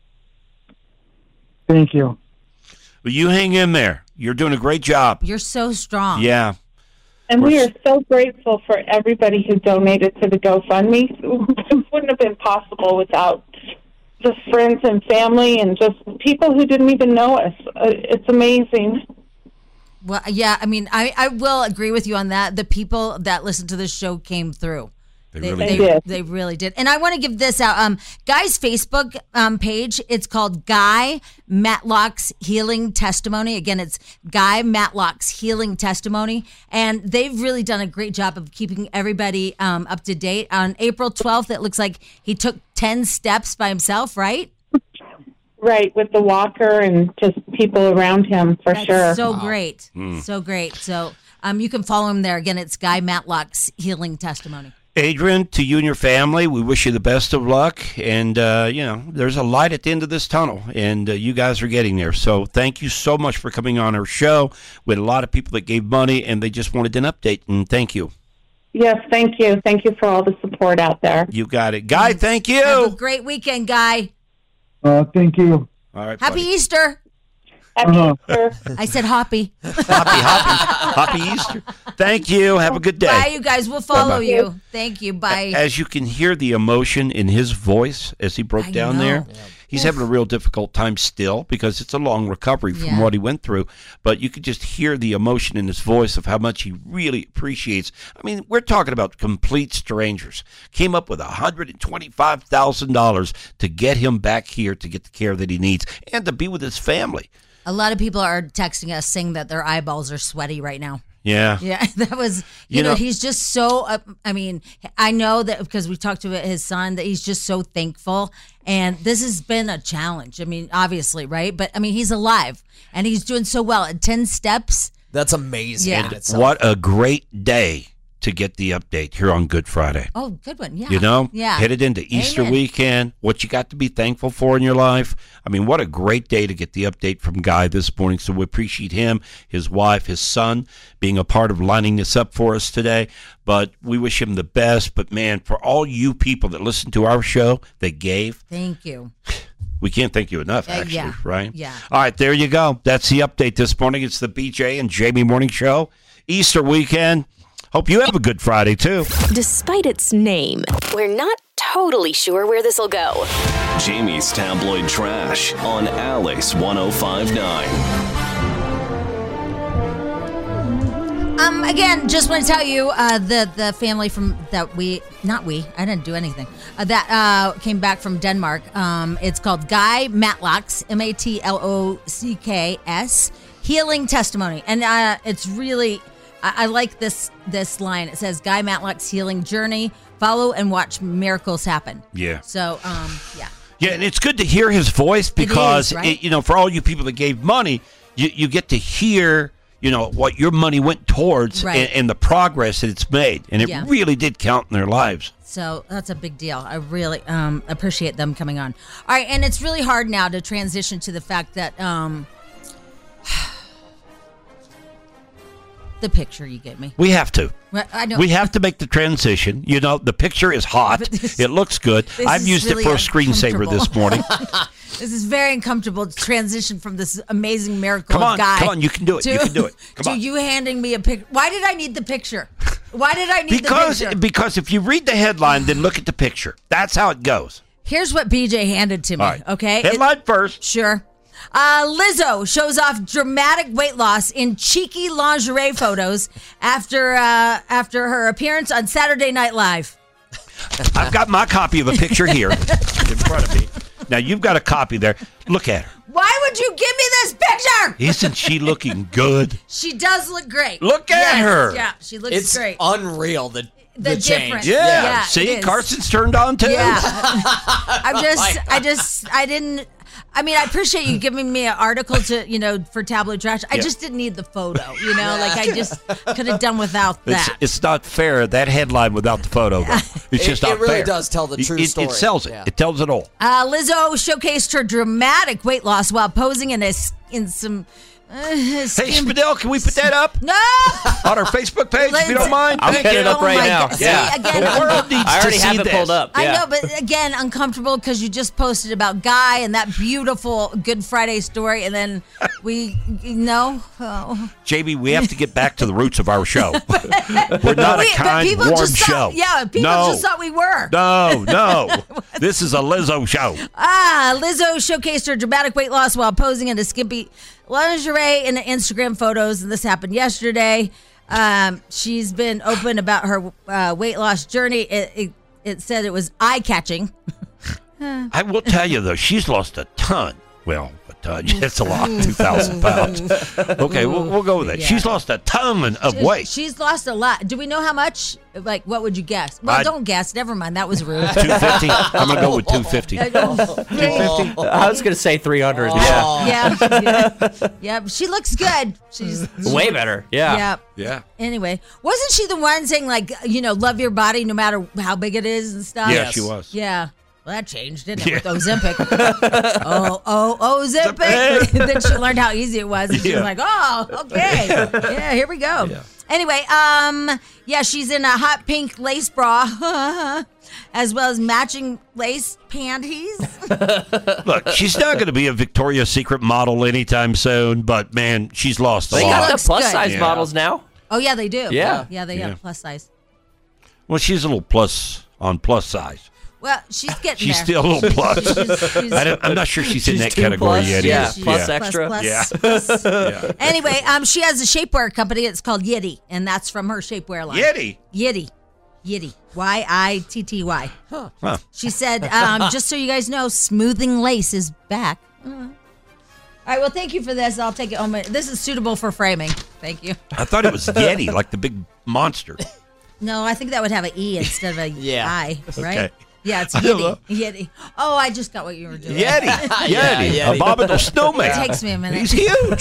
Thank you. Well, you hang in there. You're doing a great job. You're so strong. Yeah. And we are so grateful for everybody who donated to the GoFundMe. It wouldn't have been possible without just friends and family and just people who didn't even know us. It's amazing. Well, yeah, I mean, I will agree with you on that. The people that listened to this show came through. They really did. And I want to give this out. Guy's Facebook page, it's called Guy Matlock's Healing Testimony. Again, it's Guy Matlock's Healing Testimony. And they've really done a great job of keeping everybody up to date. On April 12th, it looks like he took 10 steps by himself, right? Right, with the walker and just people around him, for sure. So great. So great. So you can follow him there. Again, it's Guy Matlock's Healing Testimony. Adrian, to you and your family, we wish you the best of luck. And, there's a light at the end of this tunnel, and you guys are getting there. So thank you so much for coming on our show. We had a lot of people that gave money, and they just wanted an update, and thank you. Yes, thank you. Thank you for all the support out there. You got it. Guy, thank you. Have a great weekend, Guy. Thank you. All right, Happy buddy. Easter. Happy Easter. I said hoppy. Happy Easter. Thank you. Have a good day. Bye, you guys. We'll follow Bye-bye. you. Thank you. Bye. As you can hear the emotion in his voice as he broke down there, he's having a real difficult time still because it's a long recovery from what he went through. But you could just hear the emotion in his voice of how much he really appreciates. I mean, we're talking about complete strangers. Came up with $125,000 to get him back here to get the care that he needs and to be with his family. A lot of people are texting us saying that their eyeballs are sweaty right now. Yeah. Yeah, that was, you know, he's just so, I mean, I know that because we talked to his son that he's just so thankful. And this has been a challenge. I mean, obviously, right? But I mean, he's alive and he's doing so well at 10 steps. That's amazing. Yeah. in itself. What a great day to get the update here on Good Friday. Oh, good one. Yeah. You know, yeah. headed into Easter weekend, what you got to be thankful for in your life. I mean, what a great day to get the update from Guy this morning. So we appreciate him, his wife, his son being a part of lining this up for us today. But we wish him the best. But man, for all you people that listen to our show, that gave. Thank you. We can't thank you enough, actually, yeah. right? Yeah. All right, there you go. That's the update this morning. It's the BJ and Jamie Morning Show. Easter weekend. Hope you have a good Friday, too. Despite its name, we're not totally sure where this will go. Jamie's Tabloid Trash on Alice 105.9. Again, just want to tell you the family from that I didn't do anything, that came back from Denmark. It's called Guy Matlock's, Matlocks, Healing Testimony. And it's really... I like this line. It says, Guy Matlock's healing journey. Follow and watch miracles happen. Yeah. So, yeah. Yeah, and it's good to hear his voice because, right? for all you people that gave money, you get to hear, what your money went towards Right. and the progress that it's made. And it really did count in their lives. So that's a big deal. I really appreciate them coming on. All right, and it's really hard now to transition to the fact that the picture you gave me. We have to. I know. We have to make the transition. The picture is hot. It looks good. I've used really it for a screensaver this morning. This is very uncomfortable to transition from this amazing miracle Come guy. on, you can do it. You can do it. Come on. You handing me a picture. Why did I need the picture? Why did I need the picture? Because if you read the headline, then look at the picture. That's how it goes. Here's what BJ handed to me, All right. okay? Headline first. Sure. Lizzo shows off dramatic weight loss in cheeky lingerie photos after her appearance on Saturday Night Live. I've got my copy of a picture here in front of me. Now, you've got a copy there. Look at her. Why would you give me this picture? Isn't she looking good? She does look great. Look at her. Yeah, she looks great. It's unreal, the change. difference. Yeah. it See, is. Carson's turned on, too. Yeah. I appreciate you giving me an article to, for Tabloid Trash. I just didn't need the photo, I just could have done without that. It's not fair, that headline without the photo. Though. It's just not fair. It really does tell the true story. It sells it. Yeah. It tells it all. Lizzo showcased her dramatic weight loss while posing in some... Hey, Spadell, can we put that up? No! On our Facebook page, if you don't mind? I'll get it up right now. God. Yeah. See, again, The world needs I already to have see it this. pulled up. I Yeah. know, but again, uncomfortable because you just posted about Guy and that beautiful Good Friday story, and then Jamie, we have to get back to the roots of our show. We're not a kind, warm show. People just thought we were. No. This is a Lizzo show. Lizzo showcased her dramatic weight loss while posing in a skimpy lingerie in the Instagram photos, and this happened yesterday. She's been open about her weight loss journey. It said it was eye-catching. I will tell you, though, she's lost a ton. Well, a ton. It's a lot, 2,000 pounds. Okay, we'll go with that. Yeah. She's lost a ton of weight. She's lost a lot. Do we know how much? Like, what would you guess? Well, don't guess. Never mind. That was rude. 250. I'm going to go with 250. 250. I was going to say 300. Yeah. She looks good. She's way better. Yeah. Yeah. Anyway, wasn't she the one saying, like, love your body no matter how big it is and stuff? Yeah, she was. Yeah. Well, that changed, didn't it, with Ozempic? Ozempic. Then she learned how easy it was, and she was like, oh, okay. Yeah, here we go. Yeah. Anyway, she's in a hot pink lace bra, as well as matching lace panties. Look, she's not going to be a Victoria's Secret model anytime soon, but, man, she's lost a lot. They got the plus-size models now. Oh, yeah, they do. Yeah. Yeah, they have plus size. Well, she's a little plus size. Well, she's getting she's there. Still a little plus. I'm not sure she's in that category yet. Yeah, plus extra. Plus. Yeah. Anyway, she has a shapewear company. It's called Yitty, and that's from her shapewear line. Yitty. Yitty. Y-I-T-T-Y. Huh. She said, just so you guys know, smoothing lace is back. All right, well, thank you for this. I'll take it home. This is suitable for framing. Thank you. I thought it was Yeti, like the big monster. No, I think that would have an E instead of a I, right? Okay. Yeah, it's Yeti. Oh, I just got what you were doing. Yeti. Abominable snowman. It takes me a minute. He's huge.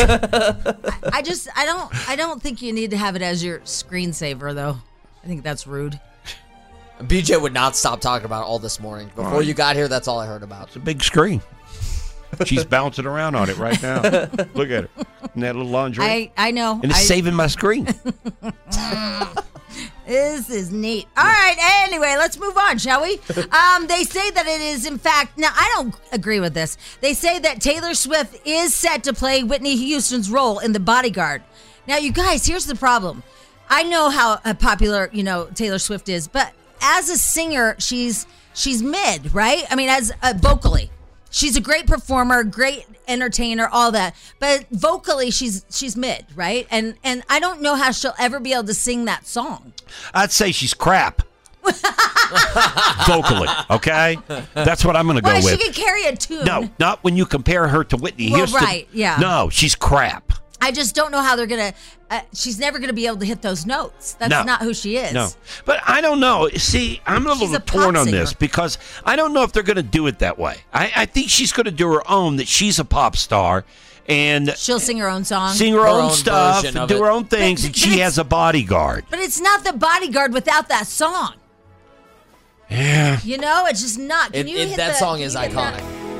I don't think you need to have it as your screensaver, though. I think that's rude. BJ would not stop talking about it all this morning. Before you got here, that's all I heard about. It's a big screen. She's bouncing around on it right now. Look at her. In that little lingerie. I know. And it's saving my screen. This is neat. All right. Anyway, let's move on, shall we? They say that it is, in fact, now I don't agree with this. They say that Taylor Swift is set to play Whitney Houston's role in The Bodyguard. Now, you guys, here's the problem. I know how popular, Taylor Swift is, but as a singer, she's mid, right? I mean, as vocally. She's a great performer, great entertainer, all that. But vocally, she's mid, right? And I don't know how she'll ever be able to sing that song. I'd say she's crap. Vocally, okay? That's what I'm going to go with. She can carry a tune. No, not when you compare her to Whitney Houston. Right, yeah. No, she's crap. I just don't know how they're going to... she's never going to be able to hit those notes. That's not who she is. No, but I don't know. See, I'm a little torn on this because I don't know if they're going to do it that way. I think she's going to do her own, that she's a pop star. And she'll sing her own song. Sing her own stuff, and do her own things, and she has a bodyguard. But it's not The Bodyguard without that song. Yeah. It's just not. Can you hit that song is iconic.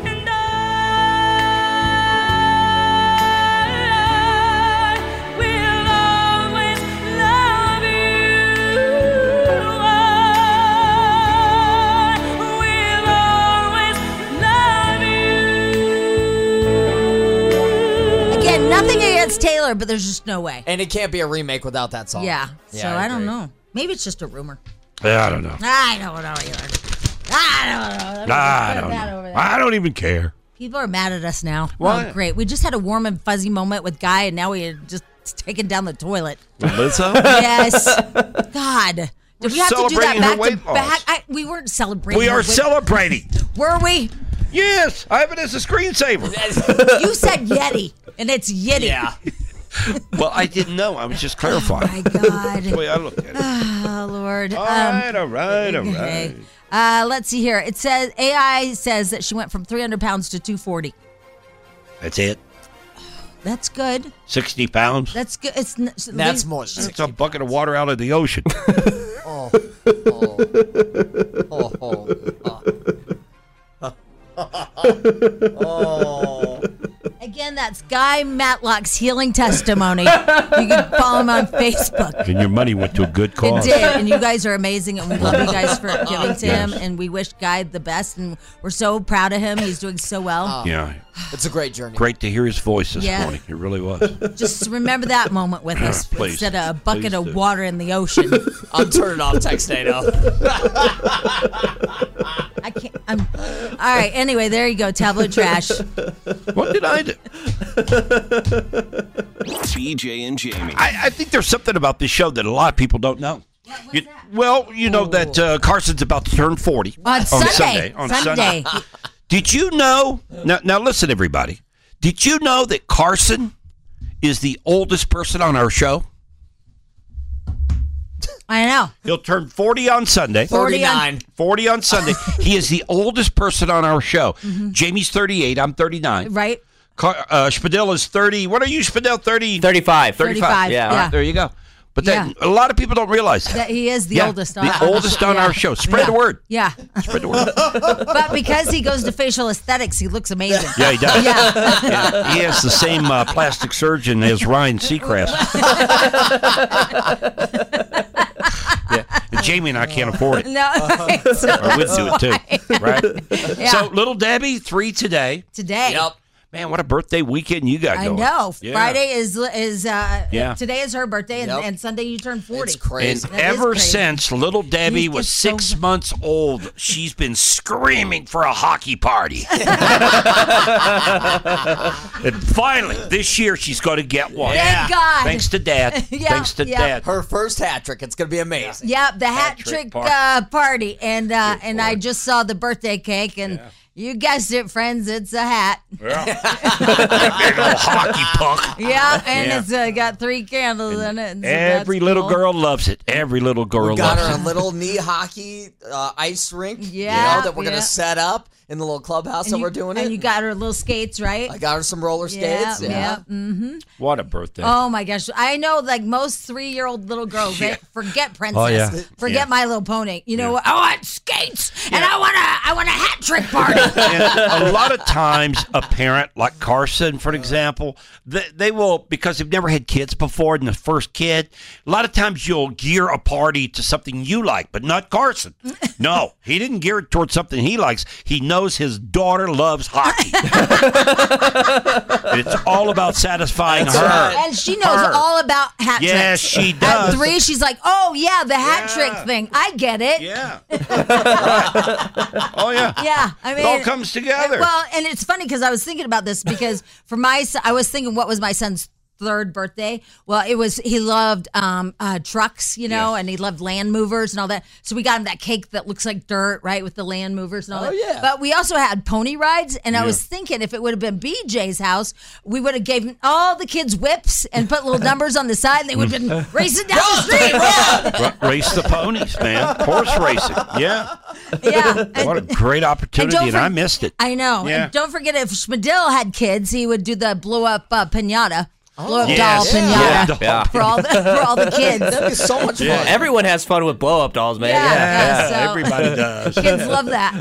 Nothing against Taylor, but there's just no way. And it can't be a remake without that song. Yeah. So I don't know. Maybe it's just a rumor. Yeah, I don't know. I don't know either. I don't know. I don't even care. People are mad at us now. Why? Oh, great. We just had a warm and fuzzy moment with Guy, and now we are just taking down the toilet. Lizzo? Yes. God. Did we have to do that back to back? We weren't celebrating. We are celebrating. Were we? Yes, I have it as a screensaver. You said Yeti, and it's Yitty. Yeah. Well, I didn't know. I was just clarifying. Oh, my God. That's the way I look at it. Oh, Lord. All right. Let's see here. It says, AI says that she went from 300 pounds to 240. That's it? That's good. 60 pounds? That's good. That's more. That's a bucket of water out of the ocean. Again, that's Guy Matlock's healing testimony. You can follow him on Facebook. And your money went to a good cause. It did, and you guys are amazing, and we love you guys for giving to him, and we wish Guy the best, and we're so proud of him. He's doing so well. Yeah. It's a great journey. Great to hear his voice this morning. It really was. Just remember that moment with us instead of a bucket of water in the ocean. I'm turning off Textado. I can't. All right. Anyway, there you go. Tabloid trash. What did I do? BJ and Jamie. I think there's something about this show that a lot of people don't know. Well, you know that Carson's about to turn 40 on Sunday. On Sunday. Did you know? Now listen, everybody. Did you know that Carson is the oldest person on our show? I know. He'll turn 40 on Sunday. 49. 40 on Sunday. He is the oldest person on our show. Mm-hmm. Jamie's 38. I'm 39. Right. Spadil is 30. What are you, Spadil? 30? 35. 35. Yeah. All right, there you go. But then a lot of people don't realize that. He is the oldest on the oldest on our show. Spread the word. Yeah. Spread the word. But because he goes to facial aesthetics, he looks amazing. Yeah, he does. Yeah. He has the same plastic surgeon as Ryan Seacrest. Jamie and I can't afford it. No. Or we'd do it too. Right? Yeah. So, little Debbie, 3 today. Today. Yep. Man, what a birthday weekend you got going. I know. Yeah. Friday is today is her birthday, and Sunday you turn 40. It's crazy. And ever since little Debbie was 6 months old, she's been screaming for a hockey party. And finally, this year, she's going to get one. Thank God. Thanks to Dad. Yeah, Thanks to Dad. Her first hat trick. It's going to be amazing. Yeah, the hat trick party. And I just saw the birthday cake, and you guessed it, friends, it's a hat. Yeah. Big old hockey puck. Yeah, and it's got 3 candles in it. And so Every that's little cool. girl loves it. Every little girl We got loves her it. a little knee hockey ice rink. Yeah, that we're going to set up in the little clubhouse that we're doing and it. you got her little skates, right? I got her some roller skates. Yeah. Mm-hmm. What a birthday. Oh my gosh. I know, like most 3-year-old little girls, they forget Princess. Oh, yeah. Forget My Little Pony. You know what? I want skates and I want a hat trick party. And a lot of times, a parent like Carson, for example, they will, because they've never had kids before, and the first kid, a lot of times you'll gear a party to something you like, but not Carson. No, he didn't gear it towards something he likes. He knows his daughter loves hockey. It's all about satisfying her. And she knows all about hat tricks. Yes, she does. At 3, she's like, oh, yeah, the hat trick thing. I get it. Yeah. Oh, yeah. Yeah. I mean, it all comes together. Well, and it's funny because I was thinking about this because for my son, I was thinking, what was my son's 3rd birthday? Well, he loved trucks, and he loved Land Movers and all that. So we got him that cake that looks like dirt, right, with the Land Movers and all that. Yeah. But we also had pony rides, and I was thinking if it would have been BJ's house, we would have given all the kids whips and put little numbers on the side, and they would have been racing down the street. Race the ponies, man. Horse racing. Yeah. Yeah. What a great opportunity, and I missed it. I know. Yeah. And don't forget, if Spadil had kids, he would do the blow-up pinata. Blow-up doll Yes. pinata Yeah. for all the kids. That'd be so much fun. Yeah. Everyone has fun with blow-up dolls, man. Yeah, so Everybody does. kids love that.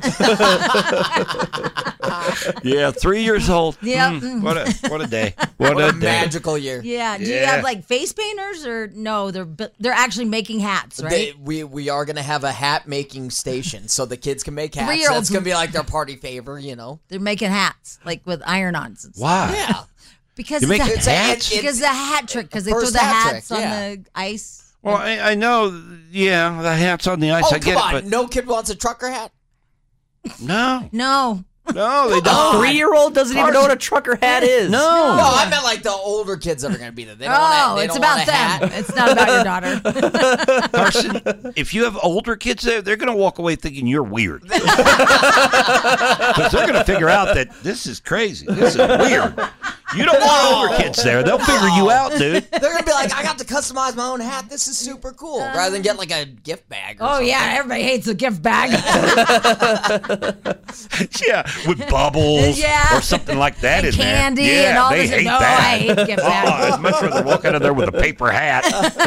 Yeah, 3 years old. Yep. What a day. What a day. magical year. Yeah. Do you have like face painters or no? They're actually making hats, right? We are going to have a hat making station so the kids can make hats. 3-year-olds That's going to be like their party favor, They're making hats like with iron-ons. And stuff. Why? Yeah. Because You make hats? Because the hat trick. Because they throw First the hat hats trick, on yeah. the ice. Well, I know, the hat's on the ice. Oh, I get come on. it, but No kid wants a trucker hat? no, No. they A don't. 3-year-old doesn't even know what a trucker hat is. No, I meant like the older kids that are going to be there. They don't want it's about them. It's not about your daughter. Carson, if you have older kids there, they're going to walk away thinking you're weird. Because they're going to figure out that this is crazy. This is weird. You don't want older kids there. They'll figure you out, dude. They're going to be like, I got to customize my own hat. This is super cool. Rather than get like a gift bag or something. Yeah, everybody hates a gift bag. Yeah, with bubbles Yeah. or something like that And in there. candy Yeah, and all they this. hate No, that. I hate gift bags. I'd much rather walk out of there with a paper hat.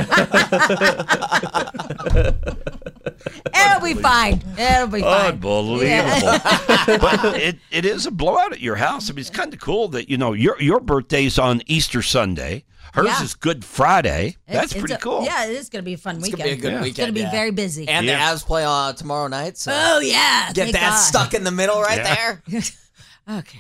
It'll be fine. It'll be fine. Unbelievable. But it is a blowout at your house. I mean, it's kind of cool that, your birthday's on Easter Sunday. Hers is Good Friday. That's It's pretty cool. Yeah, it is going to be a fun weekend. It's going to be a good weekend. It's going to be very busy. And the Avs play tomorrow night. So oh, yeah. get thank that God. stuck in the middle right there. Okay.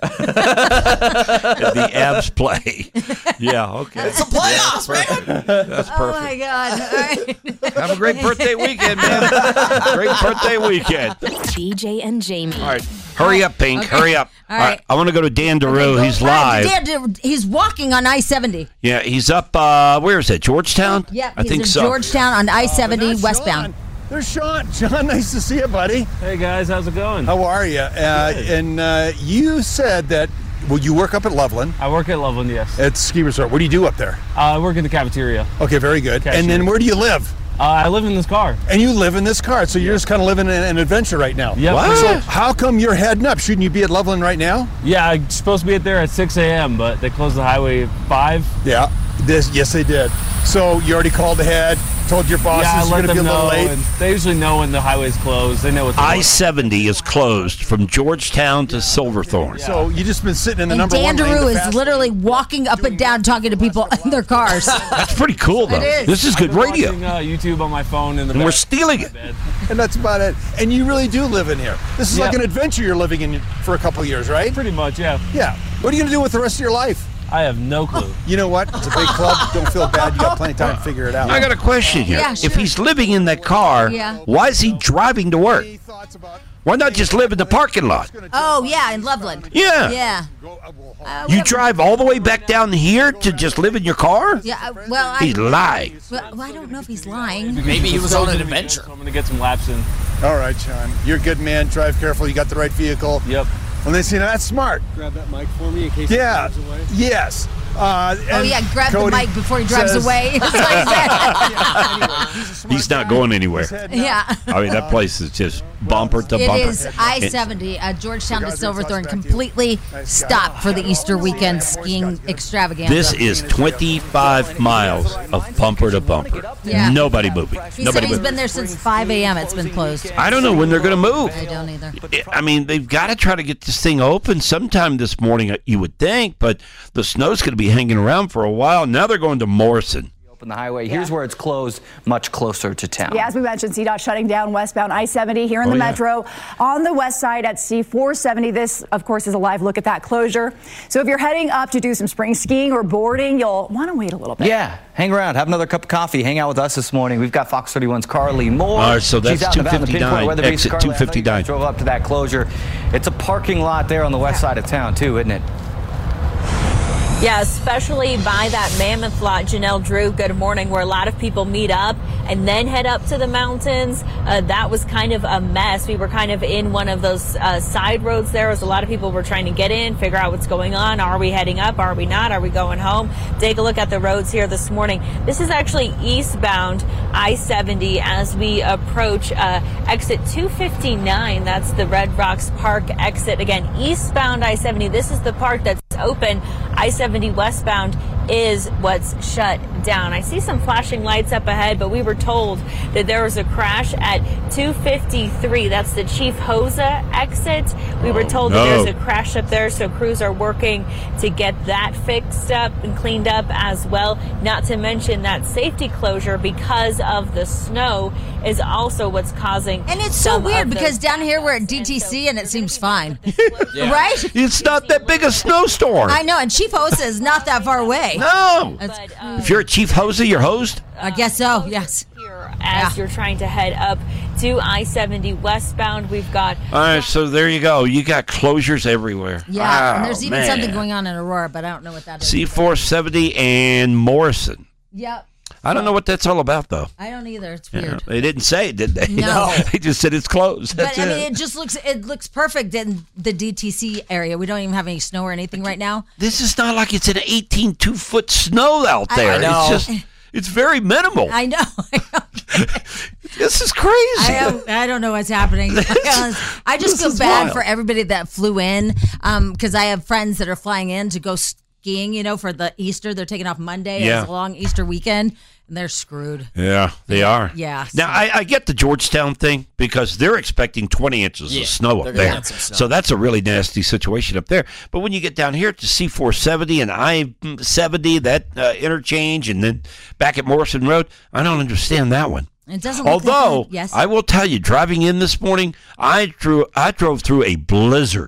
The Abs play. Yeah, okay. It's the playoffs, man. That's perfect. Oh, my God. All right. Have a great birthday weekend, man. Great birthday weekend. BJ and Jamie. All right. Hurry up, Pink. Okay. Hurry up. All right. I want to go to Dan DeRue. He's live. He's walking on I-70. Yeah, he's up, where is it, Georgetown? Yeah, I he's think in so. Georgetown on I-70 westbound. There's Sean. Sean, nice to see you, buddy. Hey, guys. How's it going? How are you? And you said that, well, you work up at Loveland. I work at Loveland, yes. At Ski Resort. What do you do up there? I work in the cafeteria. Okay, very good. Cashier. And then where do you live? I live in this car. And you live in this car, so you're just kind of living an adventure right now. Yep. What? So how come you're heading up? Shouldn't you be at Loveland right now? Yeah, I'm supposed to be there at 6 a.m., but they closed the highway at 5. Yeah, yes they did. So you already called ahead, told your bosses Yeah, I you're let going to them be a little know. late. And they usually know when the highway's closed. They know what's going on. I-70 is closed from Georgetown to Silverthorne. So you just been sitting in the And number Dan one lane. DeRue the is fastest- literally walking up and down talking to people in their cars. That's pretty cool, though. It is. This is good I've been radio. watching, YouTube on my phone in the And we're back. stealing it. And that's about it. And you really do live in here. This is like an adventure you're living in for a couple of years, right? Pretty much, yeah. Yeah. What are you going to do with the rest of your life? I have no clue. You know what? It's a big club. Don't feel bad. You got plenty of time to figure it out. I got a question here. Yeah, If sure. he's living in that car, Yeah. why is he driving to work? Why not just live in the parking lot? Oh, yeah, in Loveland. Yeah. Yeah. You drive all the way back down here to just live in your car? Yeah, well, He's lying. well, I don't know if he's lying. Maybe he was on an adventure. So I'm going to get some laps in. All right, Sean. You're a good man. Drive careful. You got the right vehicle. Yep. And then, that's smart. Grab that mic for me in case he drives away. Yes. Oh, yeah, grab the mic before he drives away. That's what I said. He's not going anywhere. Yeah. I mean, that place is just bumper to It bumper. is I-70, Georgetown to Silverthorne, completely stopped for the Easter weekend skiing extravaganza. This is 25 miles of bumper to bumper. Yeah. Nobody moving. He Nobody said he's moving. been there since 5 a.m. It's been closed. I don't know when they're going to move. I don't either. I mean, they've got to try to get this thing open sometime this morning, you would think, but the snow's going to be hanging around for a while. Now they're going to Morrison. Open the highway. Here's where it's closed, much closer to town. Yeah, as we mentioned, CDOT shutting down westbound I-70 here in the metro. On the west side at C-470, this, of course, is a live look at that closure. So if you're heading up to do some spring skiing or boarding, you'll want to wait a little bit. Yeah, hang around, have another cup of coffee, hang out with us this morning. We've got Fox 31's Carly Moore. All right, so that's She's out and about in the 259, Pinpoint Weather Base. exit Carly, I know you guys 259. drove up to that closure. It's a parking lot there on the west side of town, too, isn't it? Yeah, especially by that Mammoth lot, Janelle Drew, good morning, where a lot of people meet up and then head up to the mountains. That was kind of a mess. We were kind of in one of those side roads there as a lot of people were trying to get in, figure out what's going on. Are we heading up? Are we not? Are we going home? Take a look at the roads here this morning. This is actually eastbound I-70 as we approach exit 259. That's the Red Rocks Park exit. Again, eastbound I-70. This is the part that's open. I-70 westbound is what's shut down. I see some flashing lights up ahead, but we were told that there was a crash at 253. That's the Chief Hosa exit. We were told that there's a crash up there, so crews are working to get that fixed up and cleaned up as well. Not to mention that safety closure because of the snow is also what's causing. And it's so weird because down here we're at DTC and it seems fine. Right? It's not that big a snowstorm. I know, and Chief Hosa is not that far away. No. If you're a Chief Hosa, you're hosed? I guess so, yes. As you're trying to head up to I-70 westbound, we've got... All right, so there you go. You got closures everywhere. Yeah, and Oh, there's even man. something going on in Aurora, but I don't know what that is. C-470 and Morrison. Yep. I don't know what that's all about, though. I don't either. It's Yeah, weird. they didn't say it, did they? No. They just said it's closed. That's But I mean, it. it just looks perfect in the DTC area. We don't even have any snow or anything right now. This is not like it's an 18 2-foot snow out there. I know. It's just, it's very minimal. I know. This is crazy. I don't know what's happening. I just This feel is bad wild. for everybody that flew in because I have friends that are flying in to go skiing, for the Easter. They're taking off Monday. Yeah. It's a long Easter weekend, and they're screwed. Yeah, they are. Yeah. Now, I get the Georgetown thing because they're expecting 20 inches of snow they're up gonna there. get some snow. So that's a really nasty situation up there. But when you get down here to C-470 and I-70, that interchange, and then back at Morrison Road, I don't understand that one. It doesn't look Although, like that. Yes. I will tell you, driving in this morning, I drove through a blizzard.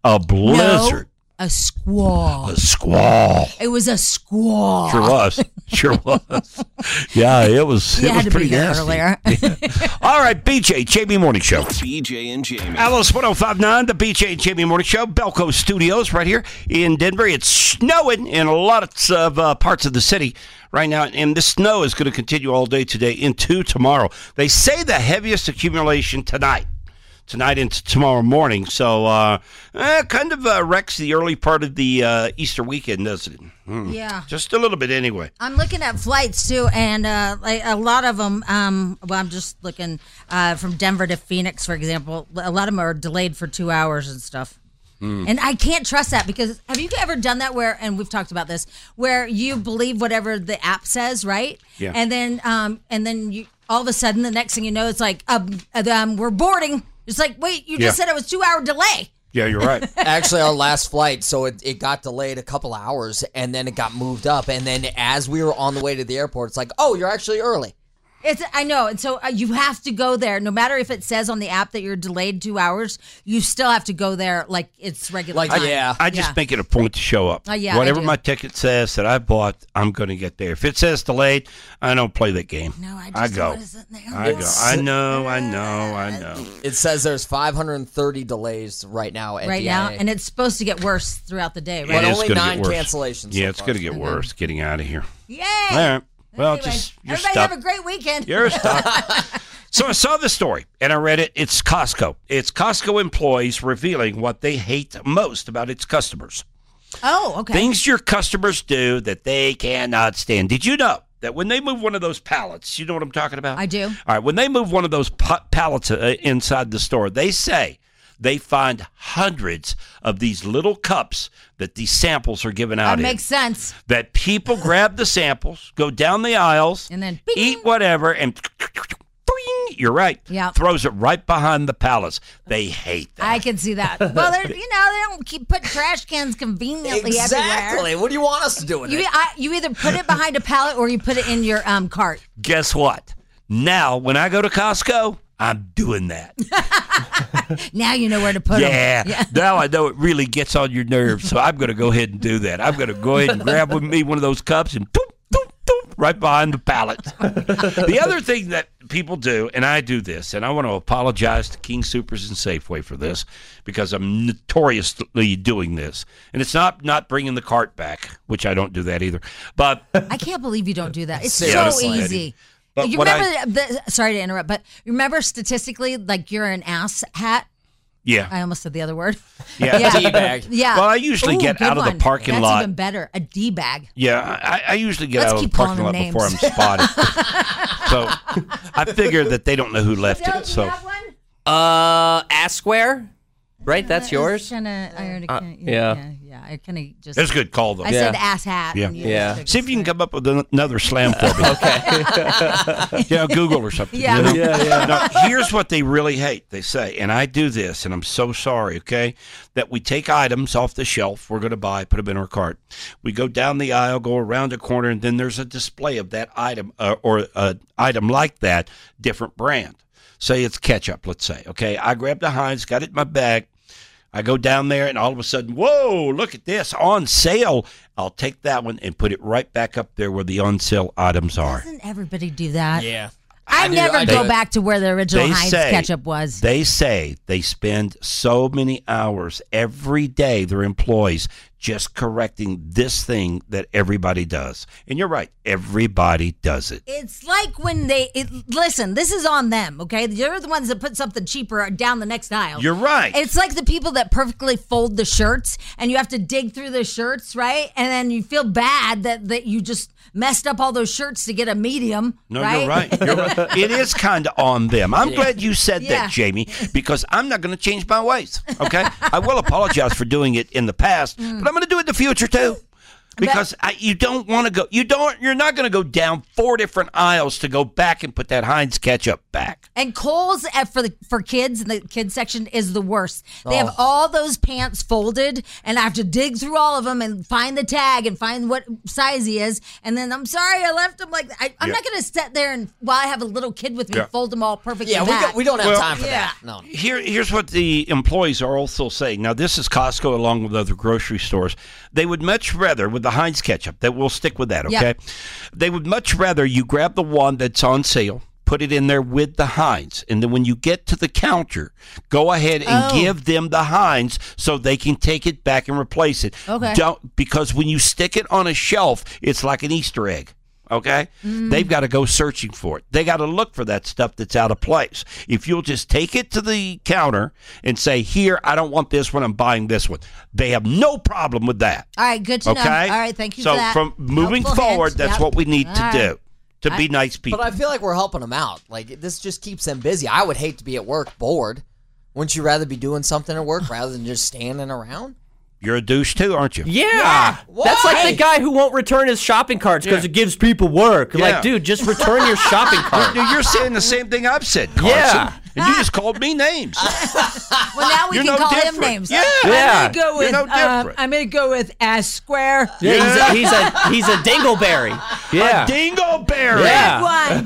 A blizzard. No, a squall. A squall. It was a squall. Sure was. Yeah, it was. You it had was to pretty be here nasty. earlier. All right, BJ, Jamie Morning Show. BJ and Jamie. Alice 105.9, the BJ and Jamie Morning Show, Belco Studios right here in Denver. It's snowing in lots of parts of the city right now, and the snow is going to continue all day today into tomorrow. They say the heaviest accumulation tonight into tomorrow morning. So kind of wrecks the early part of the Easter weekend, doesn't it? Yeah. Just a little bit anyway. I'm looking at flights too, and like a lot of them. Well, I'm just looking from Denver to Phoenix, for example. A lot of them are delayed for 2 hours and stuff. And I can't trust that because have you ever done that where, and we've talked about this, where you believe whatever the app says, right? Yeah. And then you all of a sudden the next thing you know, it's like we're boarding. It's like, wait, you just said it was 2 hour delay. Yeah, you're right. Actually, our last flight, so it got delayed a couple hours, and then it got moved up. And then as we were on the way to the airport, it's like, oh, you're actually early. I know, and so you have to go there. No matter if it says on the app that you're delayed 2 hours, you still have to go there like it's regular time. I just make it a point to show up. Yeah, whatever I do. my ticket says that I bought, I'm going to get there. If it says delayed, I don't play that game. No, I go. I go. I know. It says there's 530 delays right now at Right DIA. now, and it's supposed to get worse throughout the day, But right? only gonna 9 get worse. cancellations. Yeah, so it's far. going to get worse getting out of here. Yay! All right. Well, Anyway, you're everybody stuck. have a great weekend. You're stuck. So I saw the story, and I read it. It's Costco. It's Costco employees revealing what they hate most about its customers. Oh, okay. Things your customers do that they cannot stand. Did you know that when they move one of those pallets, you know what I'm talking about? I do. All right, when they move one of those pallets inside the store, they say they find hundreds of these little cups that these samples are given out That in. makes sense. That people grab the samples, go down the aisles, And then eat whatever, and you're right. Yeah. Throws it right behind the pallets. They hate that. I can see that. Well, they don't keep put trash cans conveniently Exactly. everywhere. What do you want us to do with it? You either put it behind a pallet or you put it in your cart. Guess what? Now, when I go to Costco, I'm doing that. Now you know where to put them. Yeah. Now I know it really gets on your nerves, so I'm going to go ahead and do that. I'm going to go ahead and grab with me one of those cups and boop, boop, boop, right behind the pallet. The other thing that people do, and I do this, and I want to apologize to King Soopers and Safeway for this because I'm notoriously doing this. And it's not bringing the cart back, which I don't do that either. But I can't believe you don't do that. It's Seriously. so easy. But You what remember, sorry to interrupt, but remember statistically, like you're an ass hat? yeah. I almost said the other word. Yeah. D-bag. Yeah. Well, I usually get good out of the one. parking That's lot. even better. A D-bag. Yeah, I usually get Let's out of the keep calling parking lot them before I'm names. spotted. So I figure that they don't know who left it. So Askware, right? That's yours. I already yeah. I kind of just. that's a good call, though. I said ass hat. Yeah. and you Yeah. just took See if you can come up with another slam for me. Okay. Yeah, Google or something. Yeah. You know? Yeah. Now, here's what they really hate. They say, and I do this, and I'm so sorry, okay, that we take items off the shelf we're going to buy, put them in our cart. We go down the aisle, go around a corner, and then there's a display of that item or an item like that, different brand. Say it's ketchup, let's say. Okay, I grabbed the Heinz, got it in my bag. I go down there, and all of a sudden, whoa, look at this, on sale. I'll take that one and put it right back up there where the on sale items are. Doesn't everybody do that? Yeah. I never do go it. back to where the original They Heinz say- ketchup was. They say they spend so many hours every day, their employees, just correcting this thing that everybody does. And you're right, everybody does it. It's like when listen, this is on them, okay? They're the ones that put something cheaper down the next aisle. You're right. It's like the people that perfectly fold the shirts and you have to dig through the shirts, right? And then you feel bad that you just messed up all those shirts to get a medium, No, right? you're right. You're right. It is kind of on them. I'm glad you said Yeah. that, Jamie, because I'm not going to change my ways, okay? I will apologize for doing it in the past, but I'm going to do it in the future, too. Because you don't want to go. You're not going to go down 4 different aisles to go back and put that Heinz ketchup back. And Kohl's for kids in the kids section is the worst. They have all those pants folded, and I have to dig through all of them and find the tag and find what size he is. And then I'm sorry I left him like that. I'm not going to sit there and while I have a little kid with me fold them all perfectly. Yeah, we don't have time for that. No. Here's what the employees are also saying. Now, this is Costco along with other grocery stores. They would much rather, with the Heinz ketchup, that we'll stick with that, okay? Yep. They would much rather you grab the one that's on sale, put it in there with the Heinz, and then when you get to the counter, go ahead and give them the Heinz so they can take it back and replace it. Okay. Because when you stick it on a shelf, it's like an Easter egg. Okay? They've got to go searching for it. They got to look for that stuff that's out of place. If you'll just take it to the counter and say, here, I don't want this one, I'm buying this one. They have no problem with that. All right, good to know. All right, thank you for that. So from moving Helpful forward, hint. that's what we need to do. To be nice people. But I feel like we're helping them out. Like, this just keeps them busy. I would hate to be at work bored. Wouldn't you rather be doing something at work rather than just standing around? You're a douche too, aren't you? Yeah. That's like the guy who won't return his shopping carts because it gives people work. Yeah. Like, dude, just return your shopping cart. You're saying the same thing I've said, Carson. Yeah. And you just called me names. Well, now we You're can no call him different. names. Yeah. I'm gonna go with. You're no different. I'm gonna go with S Square. Yeah, he's a dingleberry. Yeah. A dingleberry. Yeah.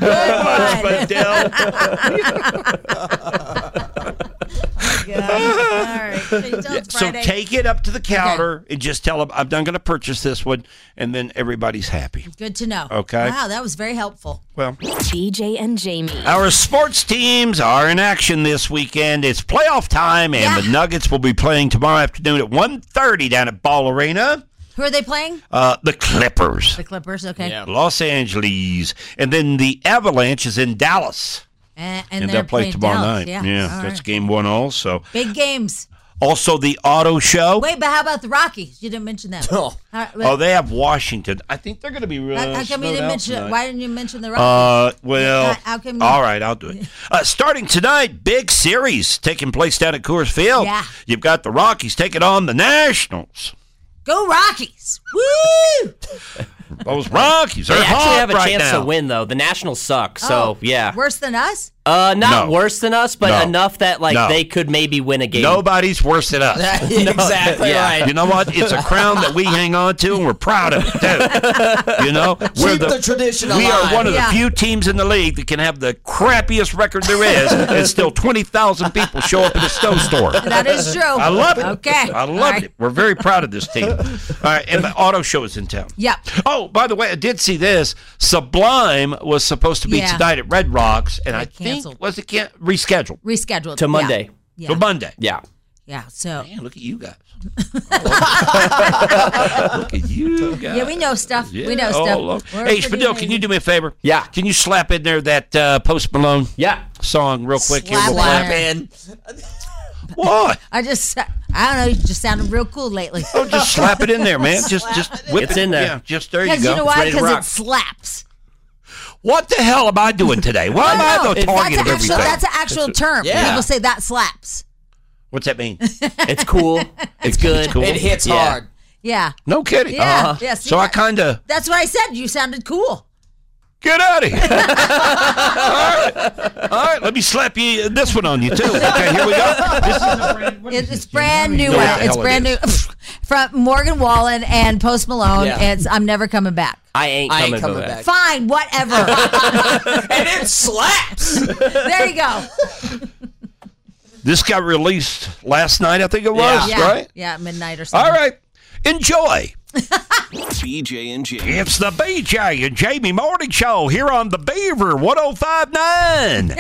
Good one. All right. So take it up to the counter and just tell them, I'm not going to purchase this one, and then everybody's happy. Good to know. Okay. Wow, that was very helpful. Well, BJ and Jamie. our sports teams are in action this weekend. It's playoff time, and the Nuggets will be playing tomorrow afternoon at 1:30 down at Ball Arena. Who are they playing? The Clippers. The Clippers, okay. Los Angeles. And then the Avalanche is in Dallas. And they'll they're play playing tomorrow Dallas. night. Yeah, all That's right. game one also. Big games. Also, the auto show. Wait, but how about the Rockies? You didn't mention them. Oh, they have Washington. I think they're going to be really How come you didn't mention it? Why didn't you mention the Rockies? Rockies? Well, How come all right, I'll do it. Starting tonight, big series taking place down at Coors Field. Yeah. You've got the Rockies taking on the Nationals. Go Rockies! Woo! Those Rockies are They actually hot have a right chance now. to win, though. The Nationals suck, so yeah. Worse than us? Not No. worse than us, but No. enough that No. they could maybe win a game. Nobody's worse than us. Exactly right. You know what? It's a crown that we hang on to, and we're proud of it, too. You know? Keep the tradition We alive. are one of the Yeah. few teams in the league that can have the crappiest record there is, and still 20,000 people show up at a snowstorm. That is true. I love it. Okay. I All love right. it. We're very proud of this team. All right, and the auto show is in town. Yep. Oh, by the way, I did see this. Sublime was supposed to be Yeah. tonight at Red Rocks, and I canceled. think rescheduled Rescheduled. To Monday. Yeah. to Monday. Yeah. Yeah, so. Man, look at you guys. Look at you guys. Yeah, we know stuff. Yeah. We know Oh, stuff. look. We're Hey, pretty Spadil, can amazing. you do me a favor? Yeah. Can you slap in there that Post Malone song real quick? Slap We'll play in it. there. What? I don't know. You just sounded real cool lately. Oh, just slap it in there, man. Just whip It's it in there. Yeah, just there you Because go. you know why? ready to Because rock. it slaps. What the hell am I doing today? Why am I the target of everything? That's an actual term. Yeah. People say that slaps. What's that mean? It's cool. It's good. cool. It hits Yeah. hard. Yeah. No kidding. Yeah. Yeah. see So I that? kind of That's what I said. You sounded cool. get out of here. All right. Let me slap this one on you too. Okay, here we go. This is a brand. It's brand new. know what the It's hell brand it new. From Morgan Wallen and Post Malone. Yeah. It's I'm never coming back. I ain't coming back. Fine, whatever. And it slaps. There you go. This got released last night, I think it was, Yeah. right? Yeah, midnight or something. All right. Enjoy. BJ and Jamie. It's the BJ and Jamie Morning Show here on the Beaver 105.9.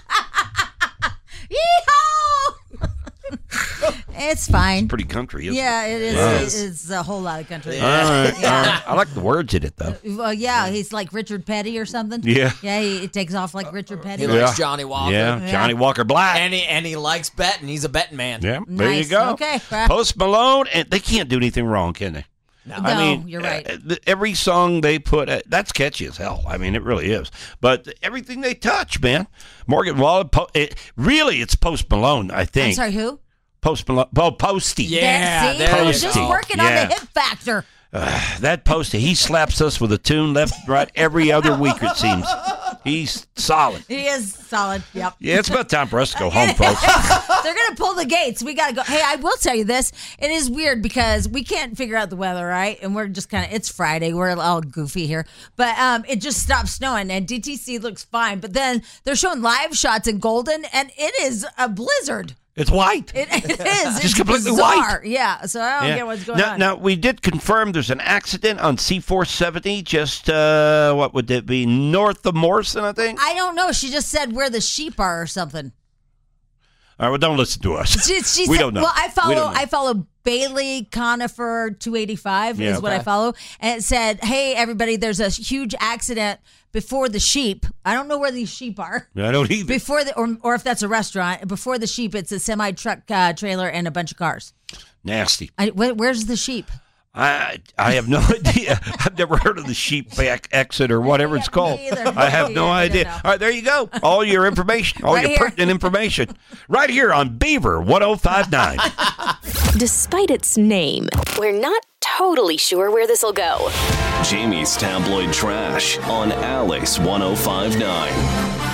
Yeehaw! It's fine. Pretty country, isn't Yeah, it? it is. Wow. It's a whole lot of country. All right. All right. I like the words in it, though. Well, yeah, he's like Richard Petty or something. Yeah. Yeah, he takes off like Richard Petty. He likes Johnny Walker. Yeah, Johnny Walker Black. And he likes betting. He's a betting man. Yeah, there you Nice. go. Okay. Post Malone, and they can't do anything wrong, can they? No. I mean, you're right. Every song they put, that's catchy as hell. I mean, it really is. But everything they touch, man. Morgan Wallen, it's Post Malone, I think. I'm sorry, who? Post Malone. Oh, Posty. Yeah, See, there I you was just go. working on the hit factor. That poster, he slaps us with a tune left, right, every other week, it seems. He's solid. He is solid. Yep. Yeah, it's about time for us to go home, folks. They're going to pull the gates. We got to go. Hey, I will tell you this. It is weird because we can't figure out the weather, right? And we're just it's Friday. We're all goofy here. But it just stopped snowing and DTC looks fine. But then they're showing live shots in Golden and it is a blizzard. It's white. It is. Just It's completely bizarre. white. Yeah, so I don't get what's going on. Now, we did confirm there's an accident on C-470 just, what would it be, north of Morrison, I think? I don't know. She just said where the sheep are or something. All right, well, don't listen to us. She we said, don't know. Well, We don't know. I follow Bailey Conifer 285 Yeah, is what I okay. follow. And it said, hey, everybody, there's a huge accident before the sheep. I don't know where these sheep are. I don't either. Before or if that's a restaurant. Before the sheep, it's a semi-truck trailer and a bunch of cars. Nasty. Where's the sheep? I have no idea. I've never heard of the sheep back exit or whatever it's called. either. I have no I idea. don't know. All right, there you go. All your information, all Right your here. pertinent information, right here on Beaver 1059. Despite its name, we're not totally sure where this will go. Jamie's Tabloid Trash on Alice 1059.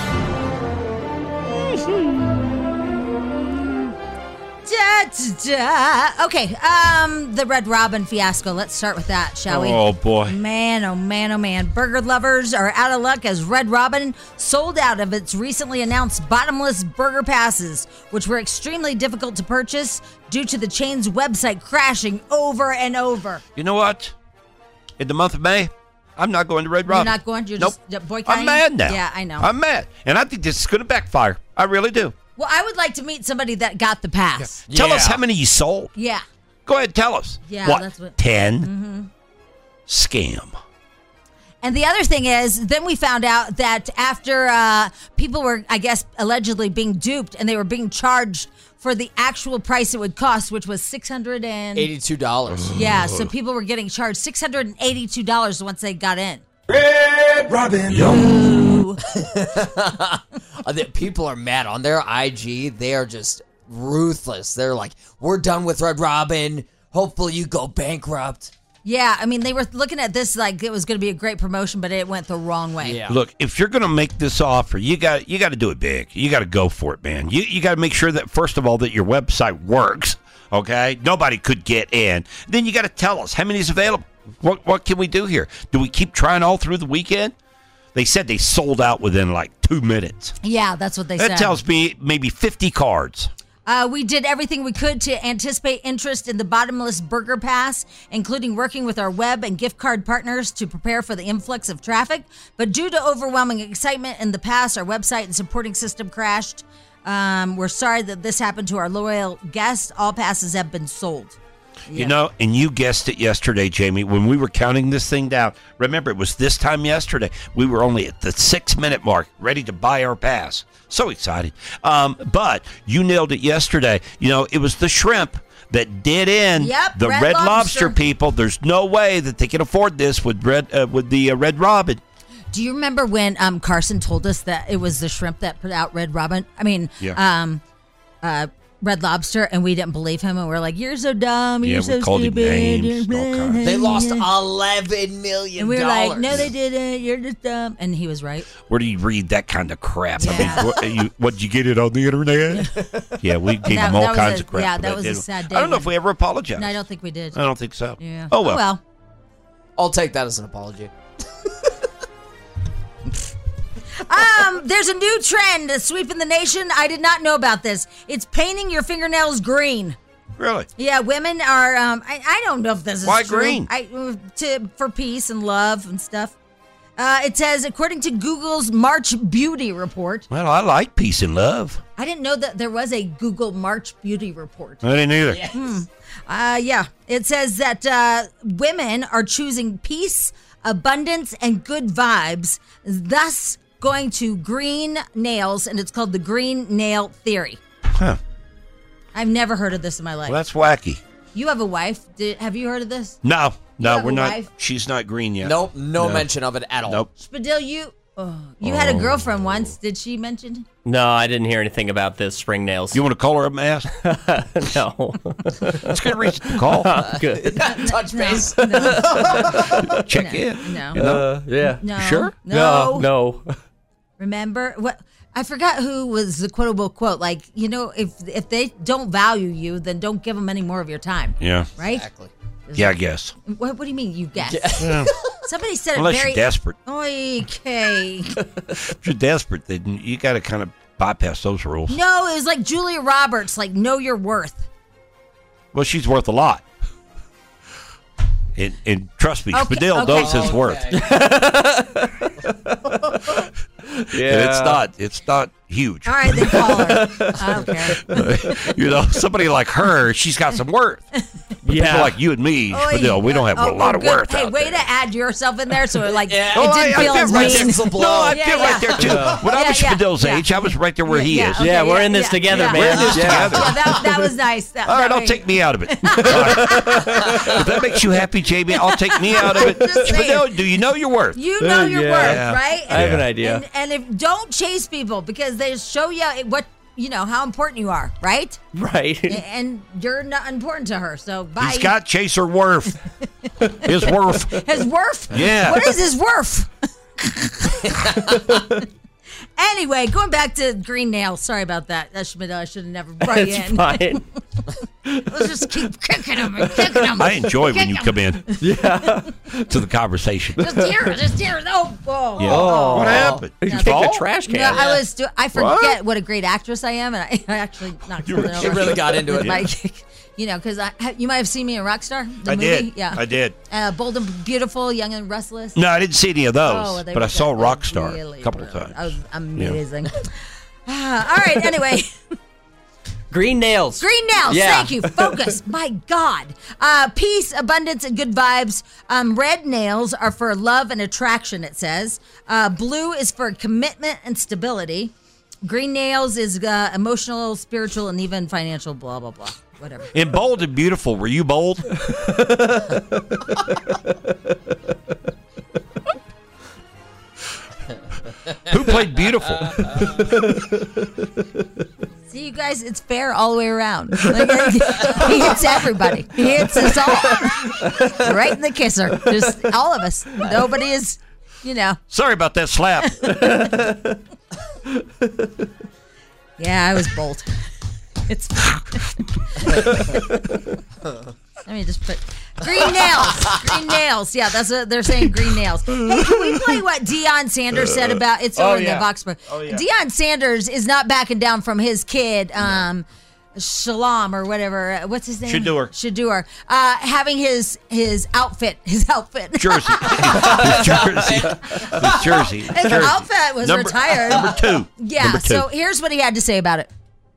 Okay, the Red Robin fiasco. Let's start with that, shall we? Oh, boy. Man, oh man, oh man. Burger lovers are out of luck as Red Robin sold out of its recently announced bottomless burger passes, which were extremely difficult to purchase due to the chain's website crashing over and over. You know what? In the month of May, I'm not going to Red Robin. You're not going? You're Nope. just boycotting? I'm mad now. Yeah, I know. I'm mad. And I think this is going to backfire. I really do. Well, I would like to meet somebody that got the pass. Tell us how many you sold. Yeah. Go ahead, tell us. Yeah, what? that's what. 10? Scam. And the other thing is, then we found out that after people were, I guess, allegedly being duped and they were being charged for the actual price it would cost, which was $82. Yeah, so people were getting charged $682 once they got in. Red Robin. Ooh. People are mad on their IG. They are just ruthless. They're like, we're done with Red Robin. Hopefully you go bankrupt. Yeah, I mean, they were looking at this like it was going to be a great promotion, but it went the wrong way. Yeah. Look, if you're going to make this offer, you got to do it big. You got to go for it, man. You got to make sure that, first of all, that your website works, okay? Nobody could get in. Then you got to tell us how many is available. What can we do here? Do we keep trying all through the weekend? They said they sold out within like 2 minutes. Yeah, that's what they said. That tells me maybe 50 cards. We did everything we could to anticipate interest in the bottomless burger pass, including working with our web and gift card partners to prepare for the influx of traffic. But due to overwhelming excitement in the pass, our website and supporting system crashed. We're sorry that this happened to our loyal guests. All passes have been sold. You know, and you guessed it yesterday, Jamie, when we were counting this thing down. Remember, it was this time yesterday. We were only at the 6-minute mark, ready to buy our pass. So excited. But you nailed it yesterday. You know, it was the shrimp that did in the Red Lobster people. There's no way that they can afford this with the Red Robin. Do you remember when Carson told us that it was the shrimp that put out Red Robin? I mean, Red Lobster, and we didn't believe him, and we're like, "You're so dumb. You're so stupid." They lost $11 million. And we were like, "No, they didn't. You're just dumb." And he was right. Where do you read that kind of crap? I mean, what, did you get it on the internet? Yeah, we gave them all kinds of crap. Yeah, for that was a sad day. I don't know if we ever apologized. No, I don't think we did. I don't think so. Yeah. Oh, well. I'll take that as an apology. There's a new trend sweeping the nation. I did not know about this. It's painting your fingernails green. Really? Yeah, women are. I don't know if this is Why true. green? For peace and love and stuff. It says, according to Google's March Beauty Report. Well, I like peace and love. I didn't know that there was a Google March Beauty Report. I didn't either. Yes. Yeah. It says that women are choosing peace, abundance, and good vibes, thus going to green nails, and it's called the green nail theory. Huh. I've never heard of this in my life. Well, that's wacky. You have a wife. Have you heard of this? No, have we're a not. wife? She's not green yet. Nope, no mention of it at all. Nope. Spadil, You had a girlfriend once. Did she mention? No, I didn't hear anything about this spring nails. You want to call her up and ask? No. It's good reason to call. Good. Touch base. Check in. No. Yeah. No. Sure? No. Remember what? I forgot who was the quotable quote. Like, if they don't value you, then don't give them any more of your time. Yeah. Right? Exactly. Yeah, I guess. What do you mean you guess? Yeah. Somebody said Unless it very... you're desperate. Okay. If you're desperate, then you got to kind of bypass those rules. No, it was like Julia Roberts, like, know your worth. Well, she's worth a lot. And trust me, Spadil knows his worth. Yeah. It's not huge. All right, then call her. I don't care. Somebody like her, she's got some worth. But people like you and me, Spadil, we don't have a lot of worth. Hey, out way there. to add yourself in there, so it I didn't feel as mean. No, I fit right there too. When I was Spadil's age, I was right there where he is. Yeah, we're in this together, man. We're in this together. Yeah, that was nice. All right, I'll take me out of it. All right. If that makes you happy, Jamie, I'll take me out of it. Spadil, do you know your worth? You know your worth, right? I have an idea. And if don't chase people because they show you what how important you are, right? Right. And you're not important to her, so bye. He's got chaser worth. His worth. His worth? Yeah. What is his worth? Anyway, going back to green nails. Sorry about that. I should have never brought you in. It's fine. Let's just keep kicking them and kicking them. I enjoy when you come in to the conversation. Just here. Oh. Yeah. Oh. What happened? You kicked the trash can. No, I forget what a great actress I am, and I actually knocked something over. She really got into it. Like, because you might have seen me in Rockstar, the movie. Did. Yeah, I did. Bold and Beautiful, Young and Restless. No, I didn't see any of those, they but were I saw good. Rockstar Really, a couple really. of times. That was amazing. All right, anyway. Green nails. Green nails. Yeah. Thank you. Focus. My God. Peace, abundance, and good vibes. Red nails are for love and attraction, it says. Blue is for commitment and stability. Green nails is emotional, spiritual, and even financial, blah, blah, blah. Whatever. In Bold and Beautiful, were you bold? Who played Beautiful? See, you guys, it's fair all the way around. Like, he hits everybody. He hits us all. Right in the kisser. Just all of us. Nobody is, Sorry about that slap. Yeah, I was bold. It's let me just put green nails. Green nails. Yeah, that's what they're saying. Green nails. Hey, can we play what Deion Sanders said about it's over in the Voxburg? Oh, yeah. Deion Sanders is not backing down from his kid, Shalom or whatever. What's his name? Shadur. Having his outfit. Jersey. His jersey. His outfit was retired. Number 2. Yeah. Number 2. So here's what he had to say about it.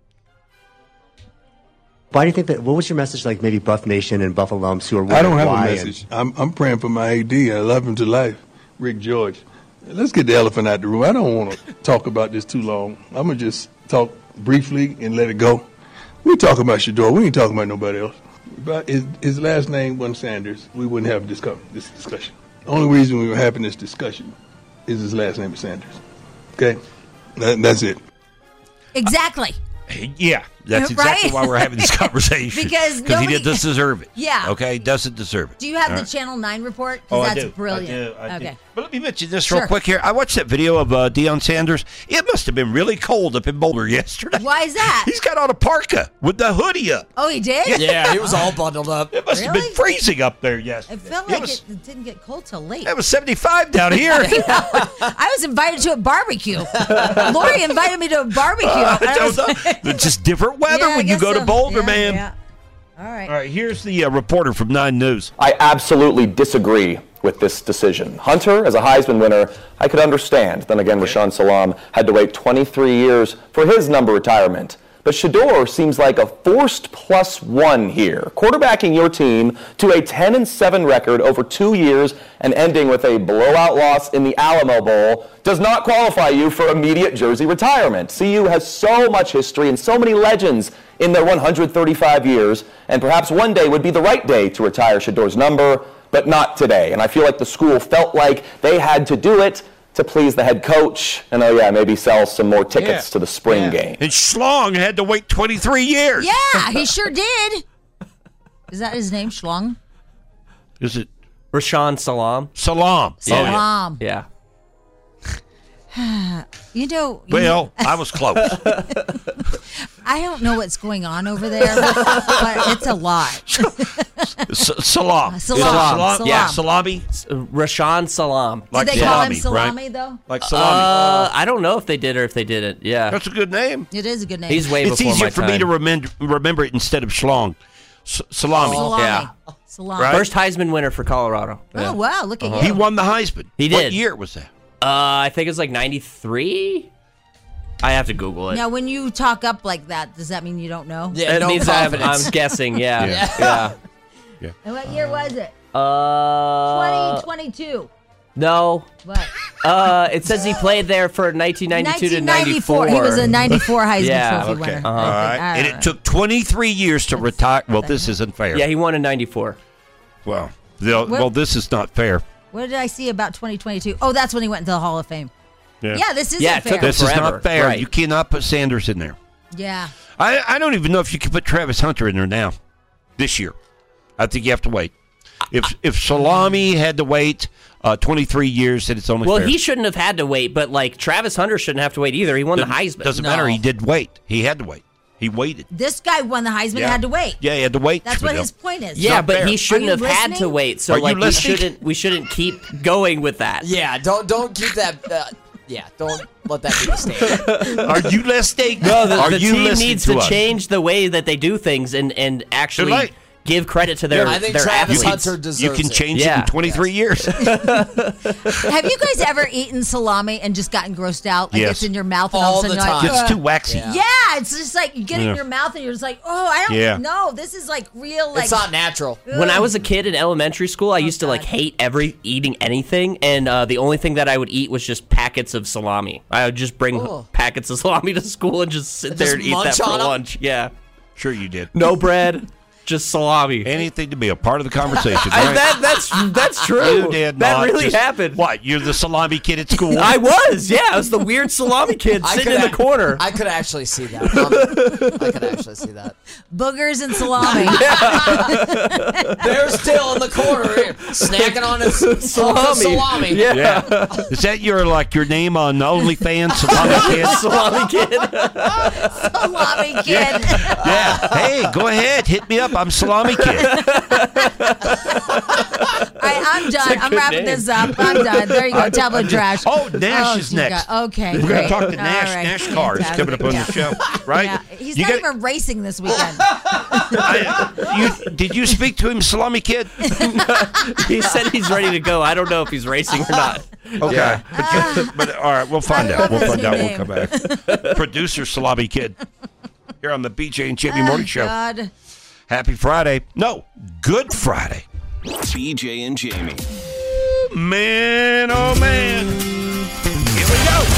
Why do you think that? What was your message like? Maybe Buff Nation and Buff alums who are I don't have why a message. I'm praying for my AD. I love him to life, Rick George. Let's get the elephant out the room. I don't want to talk about this too long. I'm gonna just talk briefly and let it go. We talking about Shador. We ain't talking about nobody else. But his last name wasn't Sanders. We wouldn't have this discussion. The only reason we were having this discussion is his last name is Sanders. Okay, that's it. Exactly. Yeah, that's exactly why we're having this conversation. Because he doesn't deserve it. Yeah. Okay, doesn't deserve it. Do you have the Channel 9 report? Oh, That's I do. brilliant. I do. Okay. But let me mention this real quick here. I watched that video of Deion Sanders. It must have been really cold up in Boulder yesterday. Why is that? He's got on a parka with the hoodie up. Oh, he did? Yeah, he was all bundled up. It must have been freezing up there yesterday. It felt like it didn't get cold till late. It was 75 down here. I was invited to a barbecue. Lori invited me to a barbecue. It's just different weather when you go to Boulder, man. Yeah. All right. All right, here's the reporter from 9 News. I absolutely disagree with this decision. Hunter, as a Heisman winner, I could understand. Then again, Rashaan Salam had to wait 23 years for his number retirement. But Shador seems like a forced +1 here, quarterbacking your team to a 10-7 record over 2 years and ending with a blowout loss in the Alamo Bowl does not qualify you for immediate jersey retirement. CU has so much history and so many legends in their 135 years, and perhaps one day would be the right day to retire Shador's number, but not today. And I feel like the school felt like they had to do it to please the head coach and, maybe sell some more tickets to the spring game. And Schlong had to wait 23 years. Yeah, he sure did. Is that his name, Schlong? Is it? Rashawn Salam. Salam. Salam. Yeah. You know. Well, I was close. I don't know what's going on over there, but it's a lot. Salam. Yeah. Salami. Rashawn Salam. Did they call him Salami, though? Like salami. I don't know if they did or if they didn't. Yeah. That's a good name. It is a good name. He's way It's before easier my for time. me to remember it instead of Schlong. Salami. Yeah. Salami. Right? First Heisman winner for Colorado. Oh, wow. Look at you. He won the Heisman. He What did. year was that? I think it was like 93. I have to Google it. Now, when you talk up like that, does that mean you don't know? Yeah, It no means confidence. I'm guessing. Yeah. Yeah. Yeah. And what year was it? 2022. No. What? It says he played there for 1992 to 94. He was a 94 Heisman Yeah, Trophy Okay. winner. All right. And it took 23 years to retire. Well, this isn't fair. Yeah, he won in 94. Well, this is not fair. What did I see about 2022? Oh, that's when he went into the Hall of Fame. Yeah. Yeah, this isn't Yeah, it fair. took him This is forever. not fair. Right. You cannot put Sanders in there. Yeah. I don't even know if you can put Travis Hunter in there now, this year. I think you have to wait. If Salami had to wait 23 years, then it's only Well, fair. he shouldn't have had to wait, but like Travis Hunter shouldn't have to wait either. He won the Heisman. Doesn't matter. He did wait. He had to wait. He waited. This guy won the Heisman and had to wait. Yeah, he had to wait. That's what Spadil. his point is. Yeah, not but fair. he shouldn't Are have you had to listening? wait. So Are you like listening? we shouldn't keep going with that. Yeah, don't keep that. Don't let that be the standard. Are you listening? No, Are the you team listening needs to to us? change the way that they do things and actually Tonight. give credit to their I think their Travis athletes. Hunter deserves You can it. change it Yeah. in 23 years. Have you guys ever eaten salami and just gotten grossed out? Like Yes. it's in your mouth and All all of a sudden the you're like, time. It's "Ugh." too waxy. Yeah. Yeah, it's just like you get it Yeah. in your mouth and you're just like, oh, I don't Yeah. know. This is like real, like. It's not natural. When I was a kid in elementary school, I used to like hate eating anything, and the only thing that I would eat was just packets of salami. I would just bring packets of salami to school and just sit there and eat that munch for on 'em? lunch. Yeah, Sure you did. no bread, just salami. Anything to be a part of the conversation. Right? That's true. You did that not really just- happened. What? You're the salami kid at school? I was, yeah. I was the weird salami kid sitting in the corner. I could actually see that. I could actually see that. Boogers and salami. They're still in the corner here, snacking on his salami. Yeah. Is that your name on OnlyFans? Salami kid? Salami kid. Salami kid. Yeah. Hey, go ahead. Hit me up. I'm Salami Kid. All right, I'm done. I'm wrapping this up. I'm done. There you go. Tablet trash. Oh, Nash is dear next. God. Okay, We're going great. to talk to All Nash. right. Nash cars coming up on the show, right? Yeah. He's You not got- even racing this weekend. Did you speak to him, Salami Kid? He said he's ready to go. I don't know if he's racing or not. Okay. Yeah. But all right, we'll find I out. love We'll his find new out. We'll name. come back. Producer Salami Kid here on the BJ and Jamie Morning Show. God. Happy Friday. No, Good Friday. BJ and Jamie. Man, oh man. Here we go.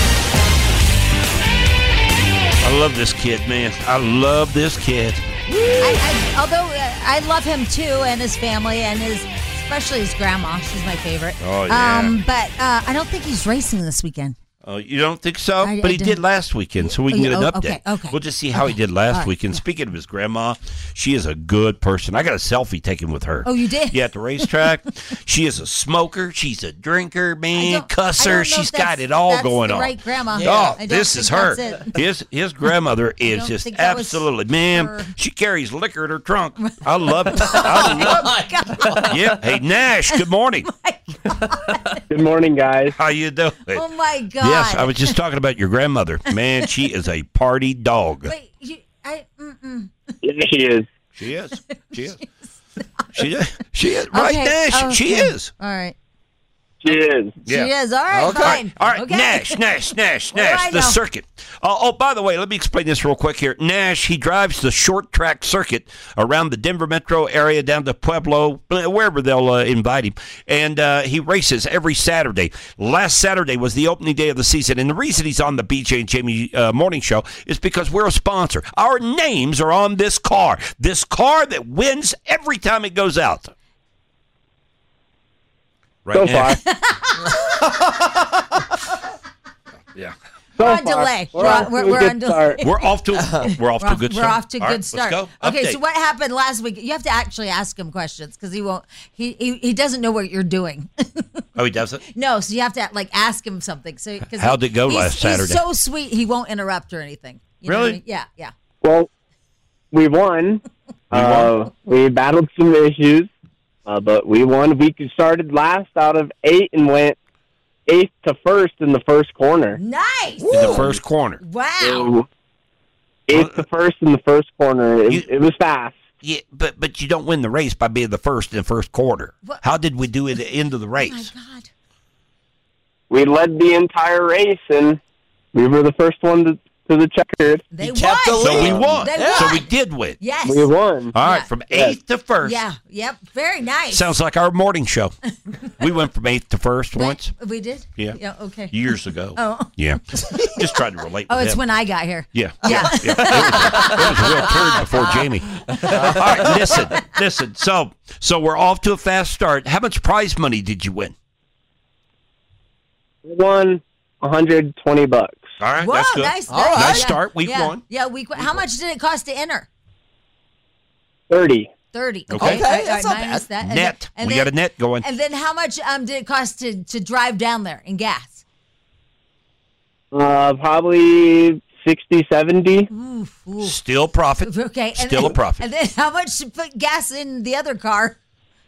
I love this kid, man. I love this kid. Although I love him too, and his family, and especially his grandma. She's my favorite. Oh, yeah. But I don't think he's racing this weekend. Oh, you don't think so? I But he don't- did last weekend, so we can Oh, get an yeah, update. okay. We'll just see how he did last All right. weekend. Speaking of his grandma, she is a good person. I got a selfie taken with her. Oh, you did? Yeah, at the racetrack. She is a smoker. She's a drinker, man, I don't cusser. know if She's that's- got it all that's going the on. right grandma. Oh, Yeah. I don't this think is her. that's His grandmother is don't just think that was absolutely, man, her. she carries liquor in her trunk. I love it. I love it. Yeah. Hey, Nash, good morning. Good morning, guys. How you doing? Oh my God. Yes, I was just talking about your grandmother. Man, she is a party dog. Wait, Yeah, she is. She is. She is. She is. Right, Okay, Nash? She okay. is. All right. She is. She is. All right, fine. All right, Okay. Nash, What do I the know? circuit. Oh, by the way, let me explain this real quick here. Nash, he drives the short track circuit around the Denver metro area down to Pueblo, wherever they'll invite him. And he races every Saturday. Last Saturday was the opening day of the season. And the reason he's on the BJ and Jamie Morning Show is because we're a sponsor. Our names are on this car that wins every time it goes out. Right So now. far. Yeah. We're on delay. We're on delay. We're off to a good start. We're off to a All good right, start. Let's go. Okay, Update. so what happened last week? You have to actually ask him questions because he won't. He doesn't know what you're doing. Oh, he doesn't? No, so you have to like ask him something. So How'd it go last Saturday? He's so sweet. He won't interrupt or anything. You know what I mean? Yeah. Well, we won. We battled some issues, but we won. We started last out of 8 and went 8th to 1st in the first corner. Nice. In the first corner. Wow. So, 8th to 1st in the first corner. It was fast. Yeah, but you don't win the race by being the first in the first quarter. What? How did we do at the end of the race? Oh my God. We led the entire race, and we were the first one to the checkered. They won. So we won. They So won. we did win. Yes. We won. All right, from 8th to 1st. Yeah. Yep. Very nice. Sounds like our morning show. We went from 8th to 1st once. We did. Yeah. Yeah. Okay. Years ago. Oh. Yeah. Just tried to relate Oh, with it's him. when I got here. Yeah. Yeah. It was a real turd before Jamie. All right, listen. So we're off to a fast start. How much prize money did you win? We won $120. All right, Whoa, that's good. nice. All right. Yeah, Nice start. Week yeah. one. Yeah, week one. How much did it cost to enter? 30. 30. Okay. All right, that's not minus bad. that. And Net. then- We got a net going. And then how much did it cost to drive down there in gas? Probably 60, 70. Still profit. Okay. And Still then, a profit. And then how much to put gas in the other car?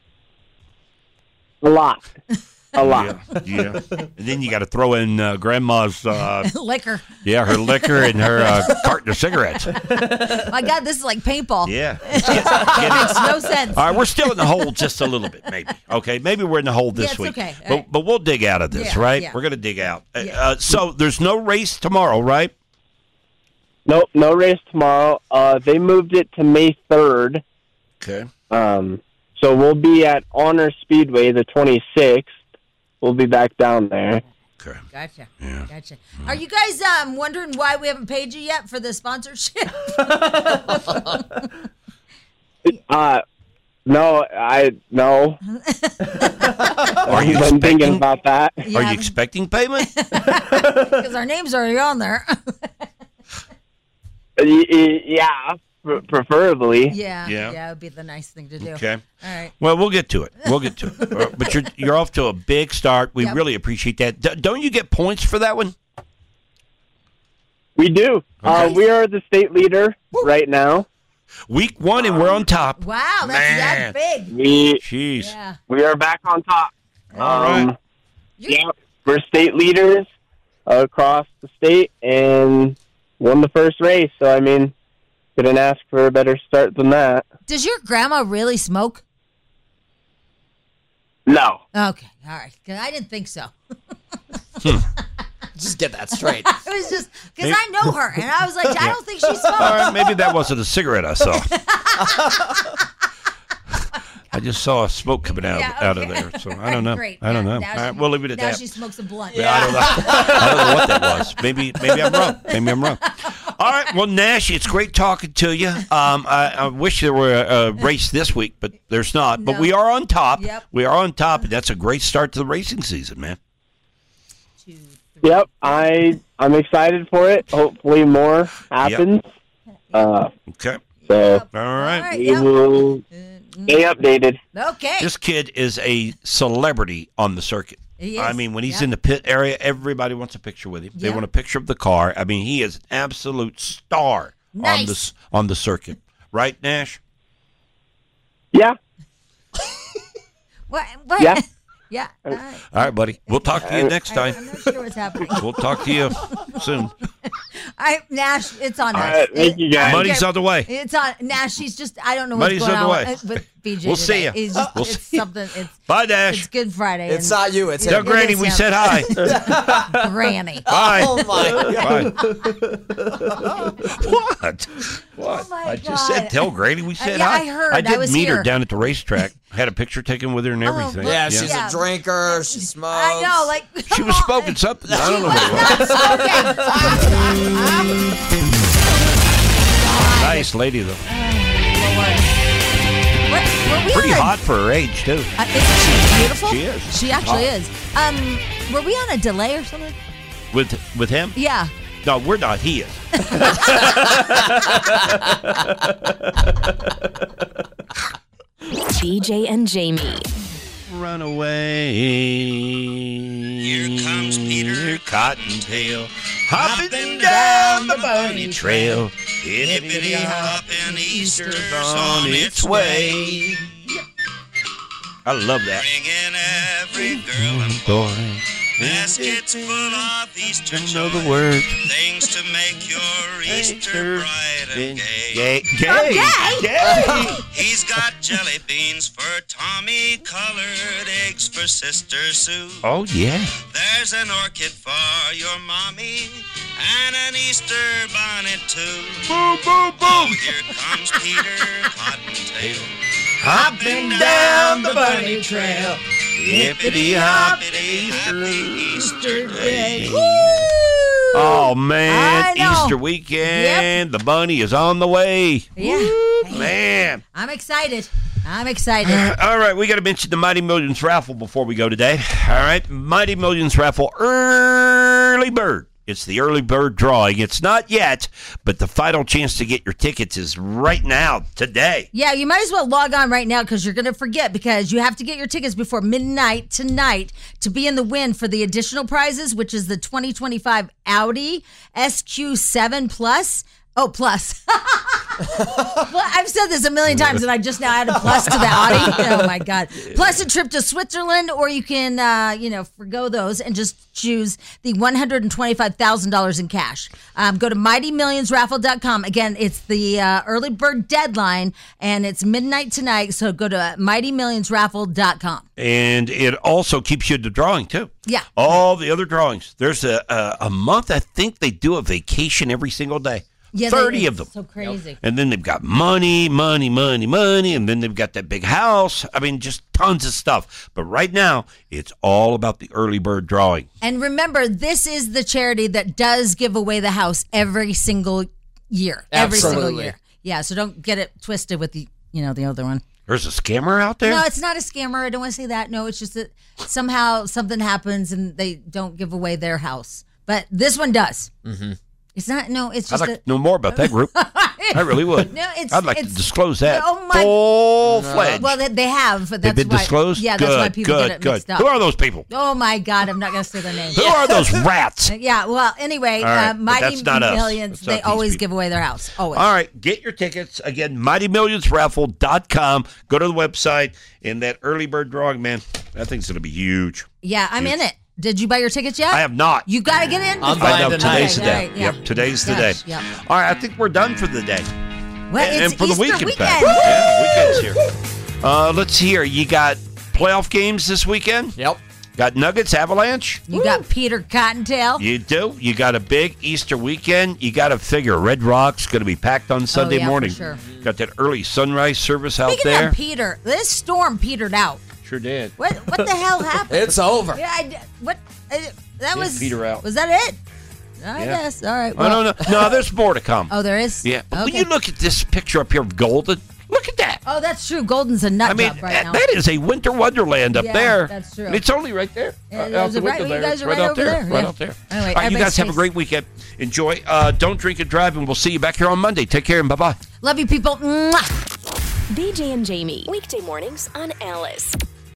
A lot. A lot. Yeah. And then you got to throw in grandma's Liquor. yeah, her liquor and her carton of cigarettes. My God, this is like paintball. Yeah. It makes no sense. All right, we're still in the hole just a little bit, maybe. Okay, maybe we're in the hole this Yeah, it's week. okay. All right. But we'll dig out of this, Yeah, right? yeah. We're going to dig out. So there's no race tomorrow, right? Nope, no race tomorrow. They moved it to May 3rd. Okay. So we'll be at Honor Speedway the 26th. We'll be back down there. Okay. Gotcha. Gotcha. Are you guys wondering why we haven't paid you yet for the sponsorship? No. Are you been thinking about that? Are you expecting payment? Because our name's already on there. Yeah, preferably. Yeah. Yeah. Yeah, it would be the nice thing to do. Okay. All right. Well, we'll get to it. But you're off to a big start. We Yep. really appreciate that. Don't you get points for that one? We do. Okay. We are the state leader right now. Week 1 and we're on top. Wow, that's big. Jeez. Yeah. We are back on top. All right. Yeah, we're state leaders across the state and won the first race. So, I mean, couldn't ask for a better start than that. Does your grandma really smoke? No. Okay. All right. 'Cause I didn't think so. Just get that straight. It was just because I know her, and I was like, I don't think she smokes. All right, maybe that wasn't a cigarette I saw. I just saw a smoke coming out of there, so I don't know. Great. I don't know. Now All right, she- we'll leave it at now that. she smokes a blunt. Yeah, I don't know what that was. Maybe I'm wrong. Maybe I'm wrong. All right. Well, Nash, it's great talking to you. I wish there were a race this week, but there's not. But No. we are on top. Yep. We are on top, and that's a great start to the racing season, man. Yep, I'm excited for it. Hopefully more happens. Okay. So All right. we will stay updated. Okay. This kid is a celebrity on the circuit. He is. I mean, when he's Yep. in the pit area, everybody wants a picture with him. They Yep. want a picture of the car. I mean, he is an absolute star Nice. on the circuit. Right, Nash? Yeah. What? Yeah. Yeah. All right. All right, buddy. We'll talk to you next time. I'm not sure what's happening. We'll talk to you soon. Nash, it's on All us. right, thank you, guys. Money's on the way. It's on Nash. She's just I don't know what's Money's going on the way. with BJ. We'll see today. ya. He's just, We'll it's see ya. something. It's Bye, Nash. It's Good Friday. It's and- not you. It's Tell him. Granny we said hi. Granny. Bye. Oh my God. What? What? Oh, my I just said God. tell Granny we said Yeah, hi. I heard. I did I was meet her here. down at the racetrack. Had a picture taken with her and everything. well, Yeah, she's a drinker. She smokes. I know, like She was smoking something. I don't know what it was. Nice lady, though. We Pretty heard- hot for her age, too. Isn't she beautiful? She is. She actually Hot. is. Were we on a delay or something? With him? Yeah. No, we're not. He is. BJ and Jamie. Run away. Here comes Peter Cottontail, hopping down the bunny trail. Hippity hopping, Easter's on its way. I love that. Bringing every girl and boy baskets full of Easter joy. Know the word. Things to make your Easter bright and gay. Gay. He's got jelly beans for Tommy, colored eggs for Sister Sue. Oh, yeah. There's an orchid for your mommy and an Easter bonnet too. Boom, boom, boom. Oh, here comes Peter Cottontail, hopping down the bunny trail. Hippity hoppity Easter day. Oh, man. I know. Easter weekend. The bunny is on the way. Yeah. Woo, man. I'm excited. All right, we got to mention the Mighty Millions raffle before we go today. All right, Mighty Millions raffle early bird. It's the early bird drawing. It's not yet, but the final chance to get your tickets is right now, today. Yeah, you might as well log on right now because you're going to forget, because you have to get your tickets before midnight tonight to be in the win for the additional prizes, which is the 2025 Audi SQ7 Plus. Oh, plus. Well, I've said this a million times, and I just now added plus to the Audi. Oh, my God. Plus a trip to Switzerland, or you can, forgo those and just choose the $125,000 in cash. Go to MightyMillionsRaffle.com. Again, it's the early bird deadline, and it's midnight tonight, so go to MightyMillionsRaffle.com. And it also keeps you in the drawing, too. Yeah. All the other drawings. There's a month, I think they do a vacation every single day. Yeah, 30 of them. So crazy. And then they've got money, and then they've got that big house. I mean, just tons of stuff. But right now, it's all about the early bird drawing. And remember, this is the charity that does give away the house every single year. Every single year. Yeah, so don't get it twisted with the other one. There's a scammer out there? No, it's not a scammer. I don't want to say that. No, it's just that somehow something happens and they don't give away their house. But this one does. Mm-hmm. It's not, no, it's just I'd like to know more about that group. I really would. No, I'd like to disclose that. Oh my, full-fledged. Well, they have. But They've been disclosed? Yeah, that's why people get it mixed up. Who are those people? Oh, my God. I'm not going to say their names. Who are those rats? Yeah, well, anyway, right, Mighty Millions, they always people. give away their house. Always. All right, get your tickets. Again, MightyMillionsRaffle.com. Go to the website, and that early bird drawing, man, that thing's going to be huge. Yeah, I'm in it. Did you buy your tickets yet? I have not. You got to get in. I'm buying tonight. Today's the day. Right, yeah. Yep, today's the day. Yep. All right, I think we're done for the day. Well, it's and for Easter the weekend. weekend. Yeah, weekend's here. Let's see here. You got playoff games this weekend? Yep. Got Nuggets, Avalanche? You got Peter Cottontail. You do. You got a big Easter weekend. You got to figure Red Rock's going to be packed on Sunday morning. For sure. Got that early sunrise service out Speaking there. of Peter, this storm petered out. Sure did. What the hell happened? It's over. Yeah, that was Peter out. Was that it? I guess. All right. Well, no, there's more to come. Oh, there is? Yeah. But when Okay. you look at this picture up here of Golden, look at that. Oh, that's true. Golden's a nut job right now. that is a winter wonderland up Yeah, there. that's true. And it's only right there. Yeah, out the right- window you there. guys are It's right over there. Right Yeah. out there. Anyway, All right, you guys have a everybody great weekend. Enjoy. Don't drink and drive, and we'll see you back here on Monday. Take care and bye-bye. Love you, people. Mwah. BJ and Jamie. Weekday mornings on Alice.